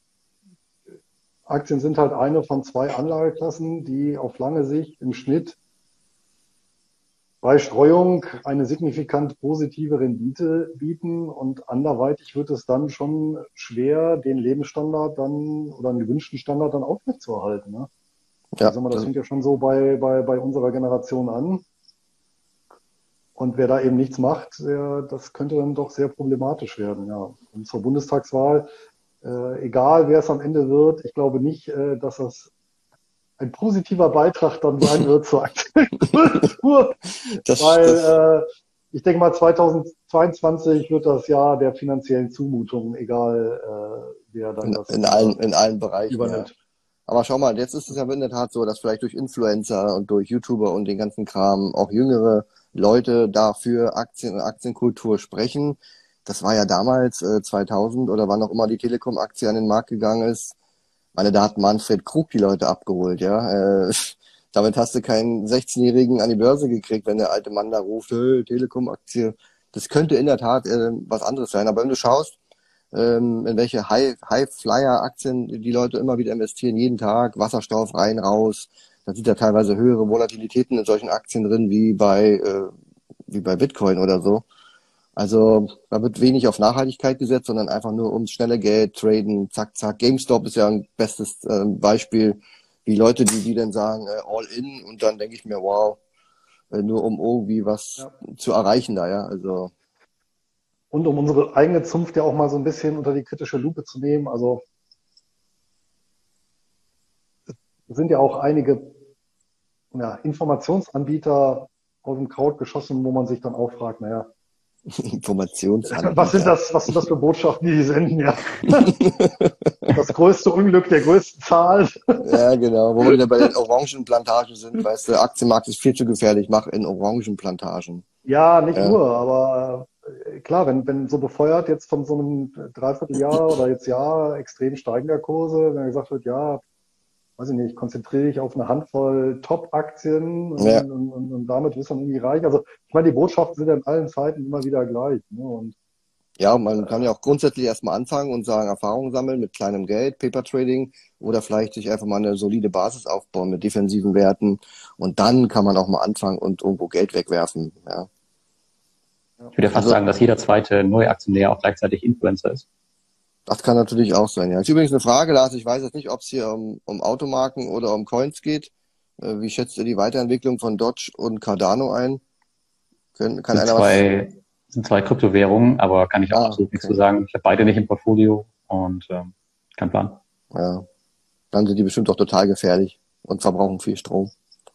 Aktien sind halt eine von 2 Anlageklassen, die auf lange Sicht im Schnitt bei Streuung eine signifikant positive Rendite bieten, und anderweitig wird es dann schon schwer, den Lebensstandard dann oder einen gewünschten Standard dann aufrechtzuerhalten. Ne? Ja, Also das fängt ja schon so bei unserer Generation an. Und wer da eben nichts macht, das könnte dann doch sehr problematisch werden. Ja. Und zur Bundestagswahl, egal wer es am Ende wird, ich glaube nicht, dass das ein positiver Beitrag dann sein wird zur Aktienkultur, weil ich denke mal 2022 wird das Jahr der finanziellen Zumutungen, egal wer dann das in allen Bereichen übernimmt. Ja. Aber schau mal, jetzt ist es ja in der Tat so, dass vielleicht durch Influencer und durch YouTuber und den ganzen Kram auch jüngere Leute dafür Aktien und Aktienkultur sprechen. Das war ja damals 2000 oder wann auch immer die Telekom-Aktie an den Markt gegangen ist. Da hat Manfred Krug die Leute abgeholt, ja. Damit hast du keinen 16-Jährigen an die Börse gekriegt, wenn der alte Mann da ruft, hey, Telekom-Aktie. Das könnte in der Tat was anderes sein. Aber wenn du schaust, in welche High-Flyer-Aktien die Leute immer wieder investieren, jeden Tag, Wasserstoff rein, raus, dann sind ja teilweise höhere Volatilitäten in solchen Aktien drin, wie bei Bitcoin oder so. Also da wird wenig auf Nachhaltigkeit gesetzt, sondern einfach nur ums schnelle Geld, traden, zack, zack. GameStop ist ja ein bestes Beispiel, wie Leute, die dann sagen, all in, und dann denke ich mir, wow, nur um irgendwie was zu erreichen da, ja, also. Und um unsere eigene Zunft ja auch mal so ein bisschen unter die kritische Lupe zu nehmen, also es sind ja auch einige Informationsanbieter aus dem Kraut geschossen, wo man sich dann auch fragt, naja, Informationsanbieter. Was sind das für Botschaften, die senden, ja? Das größte Unglück der größten Zahl. Ja, genau. Wo wir wieder bei den Orangenplantagen sind, weißt du, Aktienmarkt ist viel zu gefährlich, mach in Orangenplantagen. Ja, nicht nur, aber klar, wenn so befeuert jetzt von so einem Dreivierteljahr oder jetzt Jahr extrem steigender Kurse, wenn gesagt wird, ja, weiß ich nicht, konzentriere dich auf eine Handvoll Top-Aktien und damit wirst du dann irgendwie reich. Also ich meine, die Botschaften sind ja in allen Zeiten immer wieder gleich. Ne? Und ja, man kann ja auch grundsätzlich erstmal anfangen und sagen, Erfahrungen sammeln mit kleinem Geld, Paper Trading, oder vielleicht sich einfach mal eine solide Basis aufbauen mit defensiven Werten, und dann kann man auch mal anfangen und irgendwo Geld wegwerfen. Ja. Ich würde fast sagen, dass jeder zweite Neuaktionär auch gleichzeitig Influencer ist. Das kann natürlich auch sein, ja. Ist übrigens eine Frage, Lars, ich weiß jetzt nicht, ob es hier um Automarken oder um Coins geht. Wie schätzt ihr die Weiterentwicklung von Dodge und Cardano ein? Sind zwei Kryptowährungen, aber kann ich auch absolut nichts zu sagen. Ich habe beide nicht im Portfolio und kein Plan. Ja, dann sind die bestimmt doch total gefährlich und verbrauchen viel Strom.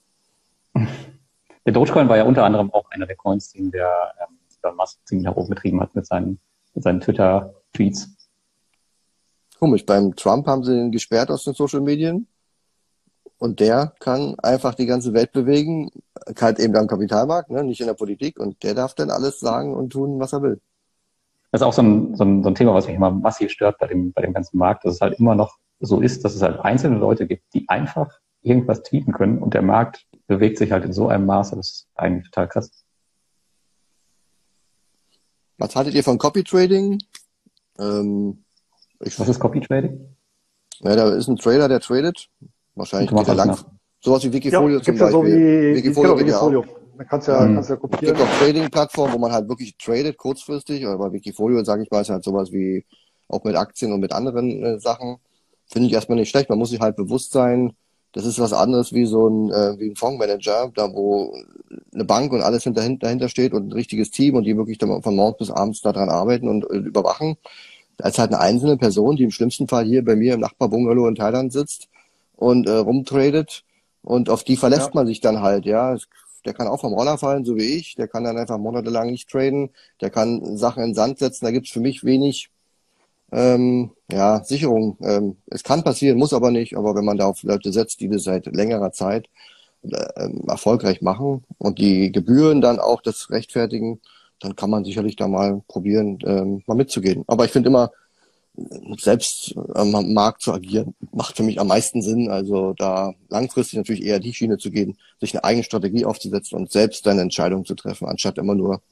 Der Dogecoin war ja unter anderem auch einer der Coins, den der Elon Musk ziemlich nach oben getrieben hat mit seinen Twitter-Tweets. Komisch, beim Trump haben sie ihn gesperrt aus den Social Medien, und der kann einfach die ganze Welt bewegen, halt eben am Kapitalmarkt, ne, nicht in der Politik, und der darf dann alles sagen und tun, was er will. Das ist auch so ein Thema, was mich immer massiv stört bei dem ganzen Markt, dass es halt immer noch so ist, dass es halt einzelne Leute gibt, die einfach irgendwas tweeten können, und der Markt bewegt sich halt in so einem Maße, das ist eigentlich total krass. Was haltet ihr von Copy Trading? Was ist Copy Trading? Ja, da ist ein Trader, der tradet. Wahrscheinlich geht er lang. Sowas wie Wikifolio zum Beispiel. So Wikifolio. Da kannst ja kopieren. Es gibt auch Trading-Plattformen, wo man halt wirklich tradet, kurzfristig. Aber bei Wikifolio, sage ich mal, ist halt sowas wie auch mit Aktien und mit anderen Sachen. Finde ich erstmal nicht schlecht. Man muss sich halt bewusst sein, das ist was anderes wie wie ein Fondsmanager, da wo eine Bank und alles dahinter steht und ein richtiges Team und die wirklich von morgens bis abends daran arbeiten und überwachen. Als halt eine einzelne Person, die im schlimmsten Fall hier bei mir im Nachbarbungalow in Thailand sitzt und rumtradet, und auf die verlässt man sich dann halt, ja. Der kann auch vom Roller fallen, so wie ich, der kann dann einfach monatelang nicht traden, der kann Sachen in den Sand setzen, da gibt's für mich wenig Sicherung. Es kann passieren, muss aber nicht, aber wenn man da auf Leute setzt, die das seit längerer Zeit erfolgreich machen und die Gebühren dann auch das rechtfertigen, dann kann man sicherlich da mal probieren, mal mitzugehen. Aber ich finde immer, selbst am Markt zu agieren, macht für mich am meisten Sinn. Also da langfristig natürlich eher die Schiene zu gehen, sich eine eigene Strategie aufzusetzen und selbst eine Entscheidung zu treffen, anstatt immer nur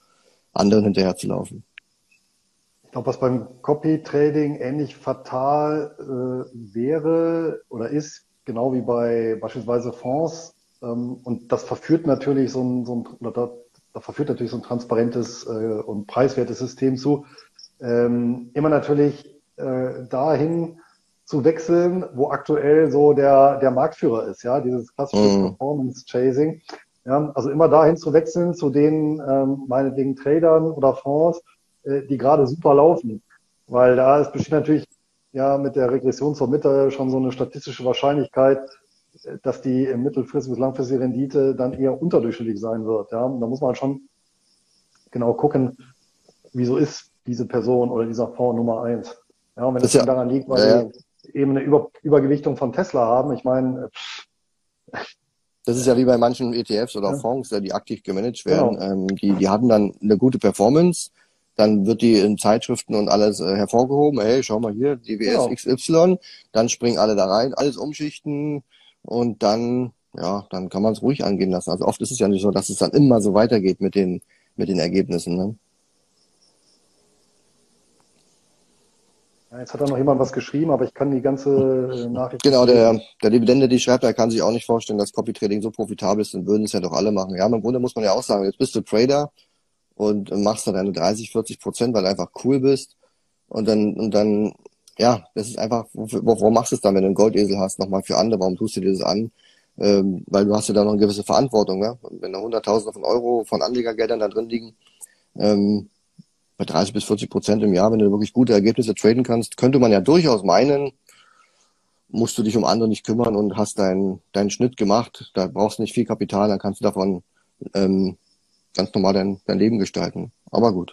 anderen hinterher zu laufen. Ich glaube, was beim Copy-Trading ähnlich fatal wäre oder ist, genau wie bei beispielsweise Fonds, und das verführt natürlich da verführt natürlich so ein transparentes und preiswertes System zu, immer natürlich dahin zu wechseln, wo aktuell so der Marktführer ist, ja, dieses klassische Performance-Chasing. Ja, also immer dahin zu wechseln zu den meinetwegen Tradern oder Fonds, die gerade super laufen. Weil besteht natürlich ja mit der Regression zur Mitte schon so eine statistische Wahrscheinlichkeit, dass die mittelfristige bis langfristige Rendite dann eher unterdurchschnittlich sein wird. Ja, und da muss man schon genau gucken, wieso ist diese Person oder dieser Fonds Nummer 1. Ja, und wenn es dann daran liegt, weil die eben eine Übergewichtung von Tesla haben, ich meine, das ist ja wie bei manchen ETFs oder Fonds, die aktiv gemanagt werden. Genau. Die hatten dann eine gute Performance, dann wird die in Zeitschriften und alles hervorgehoben. Hey, schau mal hier, DWS XY, dann springen alle da rein, alles umschichten und dann kann man es ruhig angehen lassen. Also oft ist es ja nicht so, dass es dann immer so weitergeht mit den Ergebnissen. Ne? Ja, jetzt hat da noch jemand was geschrieben, aber ich kann die ganze Nachricht... Genau, der Dividende, die schreibt, der kann sich auch nicht vorstellen, dass Copy-Trading so profitabel ist, dann würden es ja doch alle machen. Ja, im Grunde muss man ja auch sagen, jetzt bist du Trader und machst dann deine 30-40%, weil du einfach cool bist. Und dann, das ist einfach, warum machst du es dann, wenn du einen Goldesel hast, nochmal für andere? Warum tust du dir das an? Weil du hast ja da noch eine gewisse Verantwortung, ja? Wenn da Hunderttausende von Euro von Anlegergeldern da drin liegen, bei 30-40% im Jahr, wenn du wirklich gute Ergebnisse traden kannst, könnte man ja durchaus meinen, musst du dich um andere nicht kümmern und hast deinen Schnitt gemacht. Da brauchst du nicht viel Kapital, dann kannst du davon ganz normal dein Leben gestalten. Aber gut.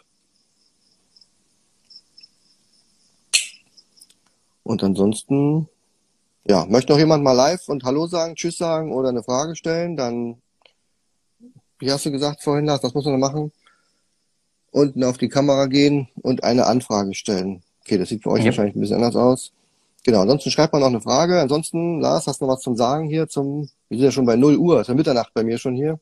Und ansonsten, möchte noch jemand mal live und Hallo sagen, Tschüss sagen oder eine Frage stellen? Dann, wie hast du gesagt vorhin, Lars, was muss man da machen? Unten auf die Kamera gehen und eine Anfrage stellen. Okay, das sieht für euch wahrscheinlich ein bisschen anders aus. Genau, ansonsten schreibt man noch eine Frage. Ansonsten, Lars, hast du noch was zum Sagen hier wir sind ja schon bei 0 Uhr, ist ja Mitternacht bei mir schon hier.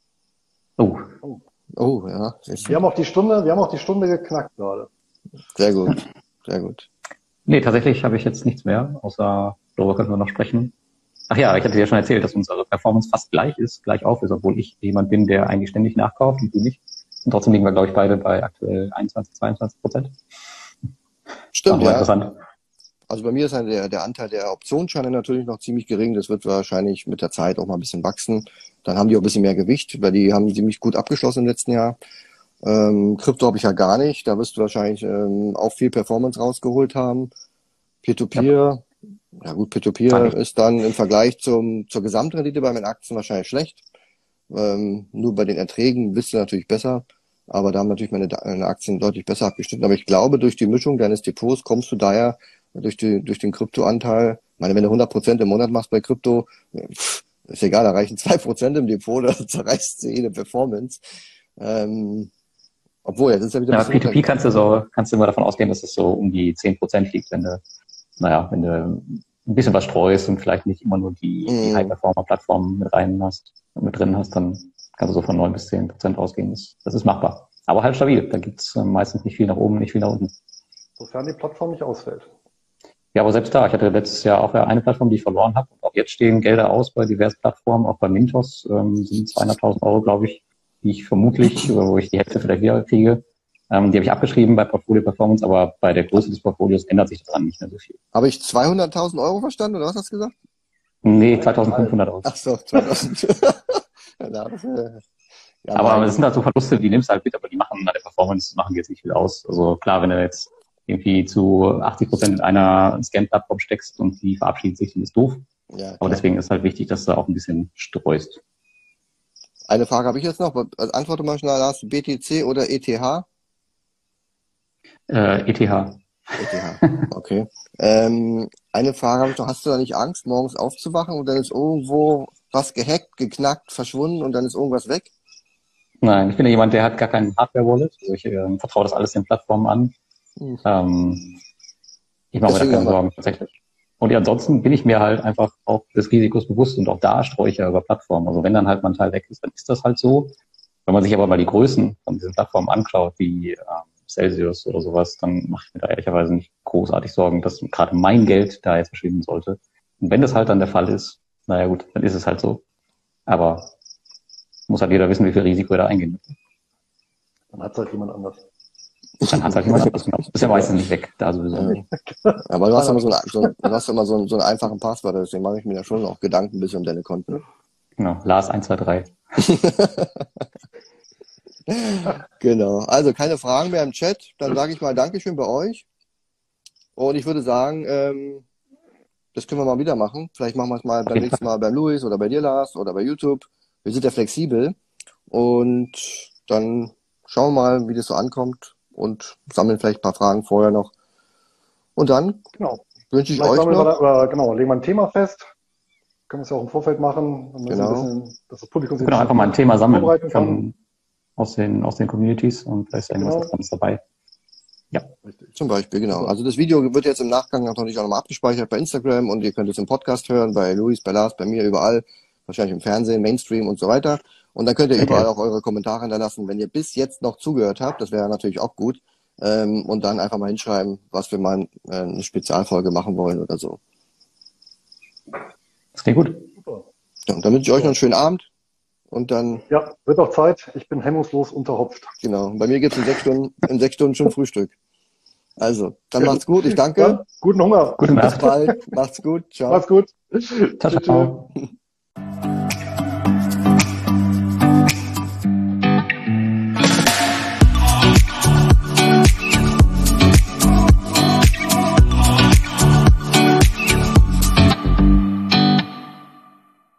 Oh, ja. Wir haben auch die Stunde geknackt gerade. Sehr gut, sehr gut. Nee, tatsächlich habe ich jetzt nichts mehr, außer darüber können wir noch sprechen. Ach ja, ich hatte dir ja schon erzählt, dass unsere Performance fast gleich auf ist, obwohl ich jemand bin, der eigentlich ständig nachkauft und du nicht. Und trotzdem liegen wir, glaube ich, beide bei aktuell 21-22%. Stimmt, ja. Interessant. Also bei mir ist der Anteil der Optionsscheine natürlich noch ziemlich gering. Das wird wahrscheinlich mit der Zeit auch mal ein bisschen wachsen. Dann haben die auch ein bisschen mehr Gewicht, weil die haben ziemlich gut abgeschlossen im letzten Jahr. Krypto habe ich ja gar nicht. Da wirst du wahrscheinlich auch viel Performance rausgeholt haben. Peer-to-Peer, ja gut, Peer-to-Peer ist dann im Vergleich zur Gesamtrendite bei meinen Aktien wahrscheinlich schlecht. Nur bei den Erträgen bist du natürlich besser. Aber da haben natürlich meine Aktien deutlich besser abgeschnitten. Aber ich glaube, durch die Mischung deines Depots kommst du daher durch den Kryptoanteil. Ich meine, wenn du 100% im Monat machst bei Krypto, ist egal, da reichen 2% im Depot, da zerreißt du jede Performance. Obwohl, jetzt ist ja wieder ein bisschen... P2P kannst du immer davon ausgehen, dass es so um die 10% liegt, wenn du ein bisschen was streust und vielleicht nicht immer nur die High-Performer-Plattformen mit drin hast, dann kannst du so von 9-10% ausgehen. Das ist machbar. Aber halt stabil. Da gibt's meistens nicht viel nach oben, nicht viel nach unten. Sofern die Plattform nicht ausfällt. Ja, aber selbst da, ich hatte letztes Jahr auch eine Plattform, die ich verloren habe. Und auch jetzt stehen Gelder aus bei diversen Plattformen. Auch bei Mintos sind 200.000 Euro, glaube ich, die ich vermutlich, wo ich die Hälfte vielleicht wieder kriege. Die habe ich abgeschrieben bei Portfolio Performance, aber bei der Größe des Portfolios ändert sich daran nicht mehr so viel. Habe ich 200.000 Euro verstanden, oder was hast du gesagt? Nee, 2.500 Euro. Ach so, 2.000. Aber das sind halt so Verluste, die nimmst du halt mit, aber die machen bei der Performance jetzt nicht viel aus. Also klar, wenn du jetzt irgendwie zu 80% in einer Scan-Plattform steckst und die verabschiedet sich, dann ist doof. Ja, aber deswegen ist halt wichtig, dass du auch ein bisschen streust. Eine Frage habe ich jetzt noch. Antworte mal schnell, Lars. BTC oder ETH? ETH. Okay. Eine Frage habe ich noch. Hast du da nicht Angst, morgens aufzuwachen und dann ist irgendwo was gehackt, geknackt, verschwunden und dann ist irgendwas weg? Nein, ich bin ja jemand, der hat gar kein Hardware-Wallet. Also ich vertraue das alles den Plattformen an. Ich mache mir da keine Sorgen, tatsächlich. Und ja, ansonsten bin ich mir halt einfach auch des Risikos bewusst und auch da streue ich ja über Plattformen. Also wenn dann halt mein Teil weg ist, dann ist das halt so. Wenn man sich aber mal die Größen von diesen Plattformen anschaut, wie Celsius oder sowas, dann mache ich mir da ehrlicherweise nicht großartig Sorgen, dass gerade mein Geld da jetzt verschwinden sollte. Und wenn das halt dann der Fall ist, naja gut, dann ist es halt so. Aber muss halt jeder wissen, wie viel Risiko er da eingehen muss. Dann hat es halt jemand anders. Dann hat halt jemand anders, genau. Ist ja meistens nicht weg, da sowieso nicht. Aber du hast immer so einen einfachen Passwort, deswegen mache ich mir da schon auch Gedanken ein bisschen um deine Konten. Genau, Lars 123. Genau. Also keine Fragen mehr im Chat. Dann sage ich mal Dankeschön bei euch. Und ich würde sagen, das können wir mal wieder machen. Vielleicht machen wir es mal beim nächsten Mal beim Luis oder bei dir, Lars, oder bei YouTube. Wir sind ja flexibel. Und dann schauen wir mal, wie das so ankommt und sammeln vielleicht ein paar Fragen vorher noch. Und dann wünsche ich euch noch... legen wir ein Thema fest. Können wir es ja auch im Vorfeld machen. Genau. Dass das Publikum sich einfach mal ein Thema sammeln kann. aus den Communities und vielleicht ist irgendwas ganz dabei. Ja. Richtig. Zum Beispiel, genau. Also das Video wird jetzt im Nachgang natürlich auch nochmal abgespeichert bei Instagram und ihr könnt es im Podcast hören, bei Luis, bei Lars, bei mir, überall, wahrscheinlich im Fernsehen, Mainstream und so weiter. Und dann könnt ihr überall auch eure Kommentare hinterlassen, wenn ihr bis jetzt noch zugehört habt, das wäre natürlich auch gut. Und dann einfach mal hinschreiben, was wir mal eine Spezialfolge machen wollen oder so. Das klingt gut. Super. Ja, und dann wünsche ich euch noch einen schönen Abend. Und dann... Ja, wird auch Zeit. Ich bin hemmungslos unterhopft. Genau. Bei mir gibt's in 6 Stunden schon Frühstück. Also, dann macht's gut. Ich danke. Ja, guten Hunger. Gute Nacht. Bis bald. Macht's gut. Ciao. Macht's gut. Ciao, ciao.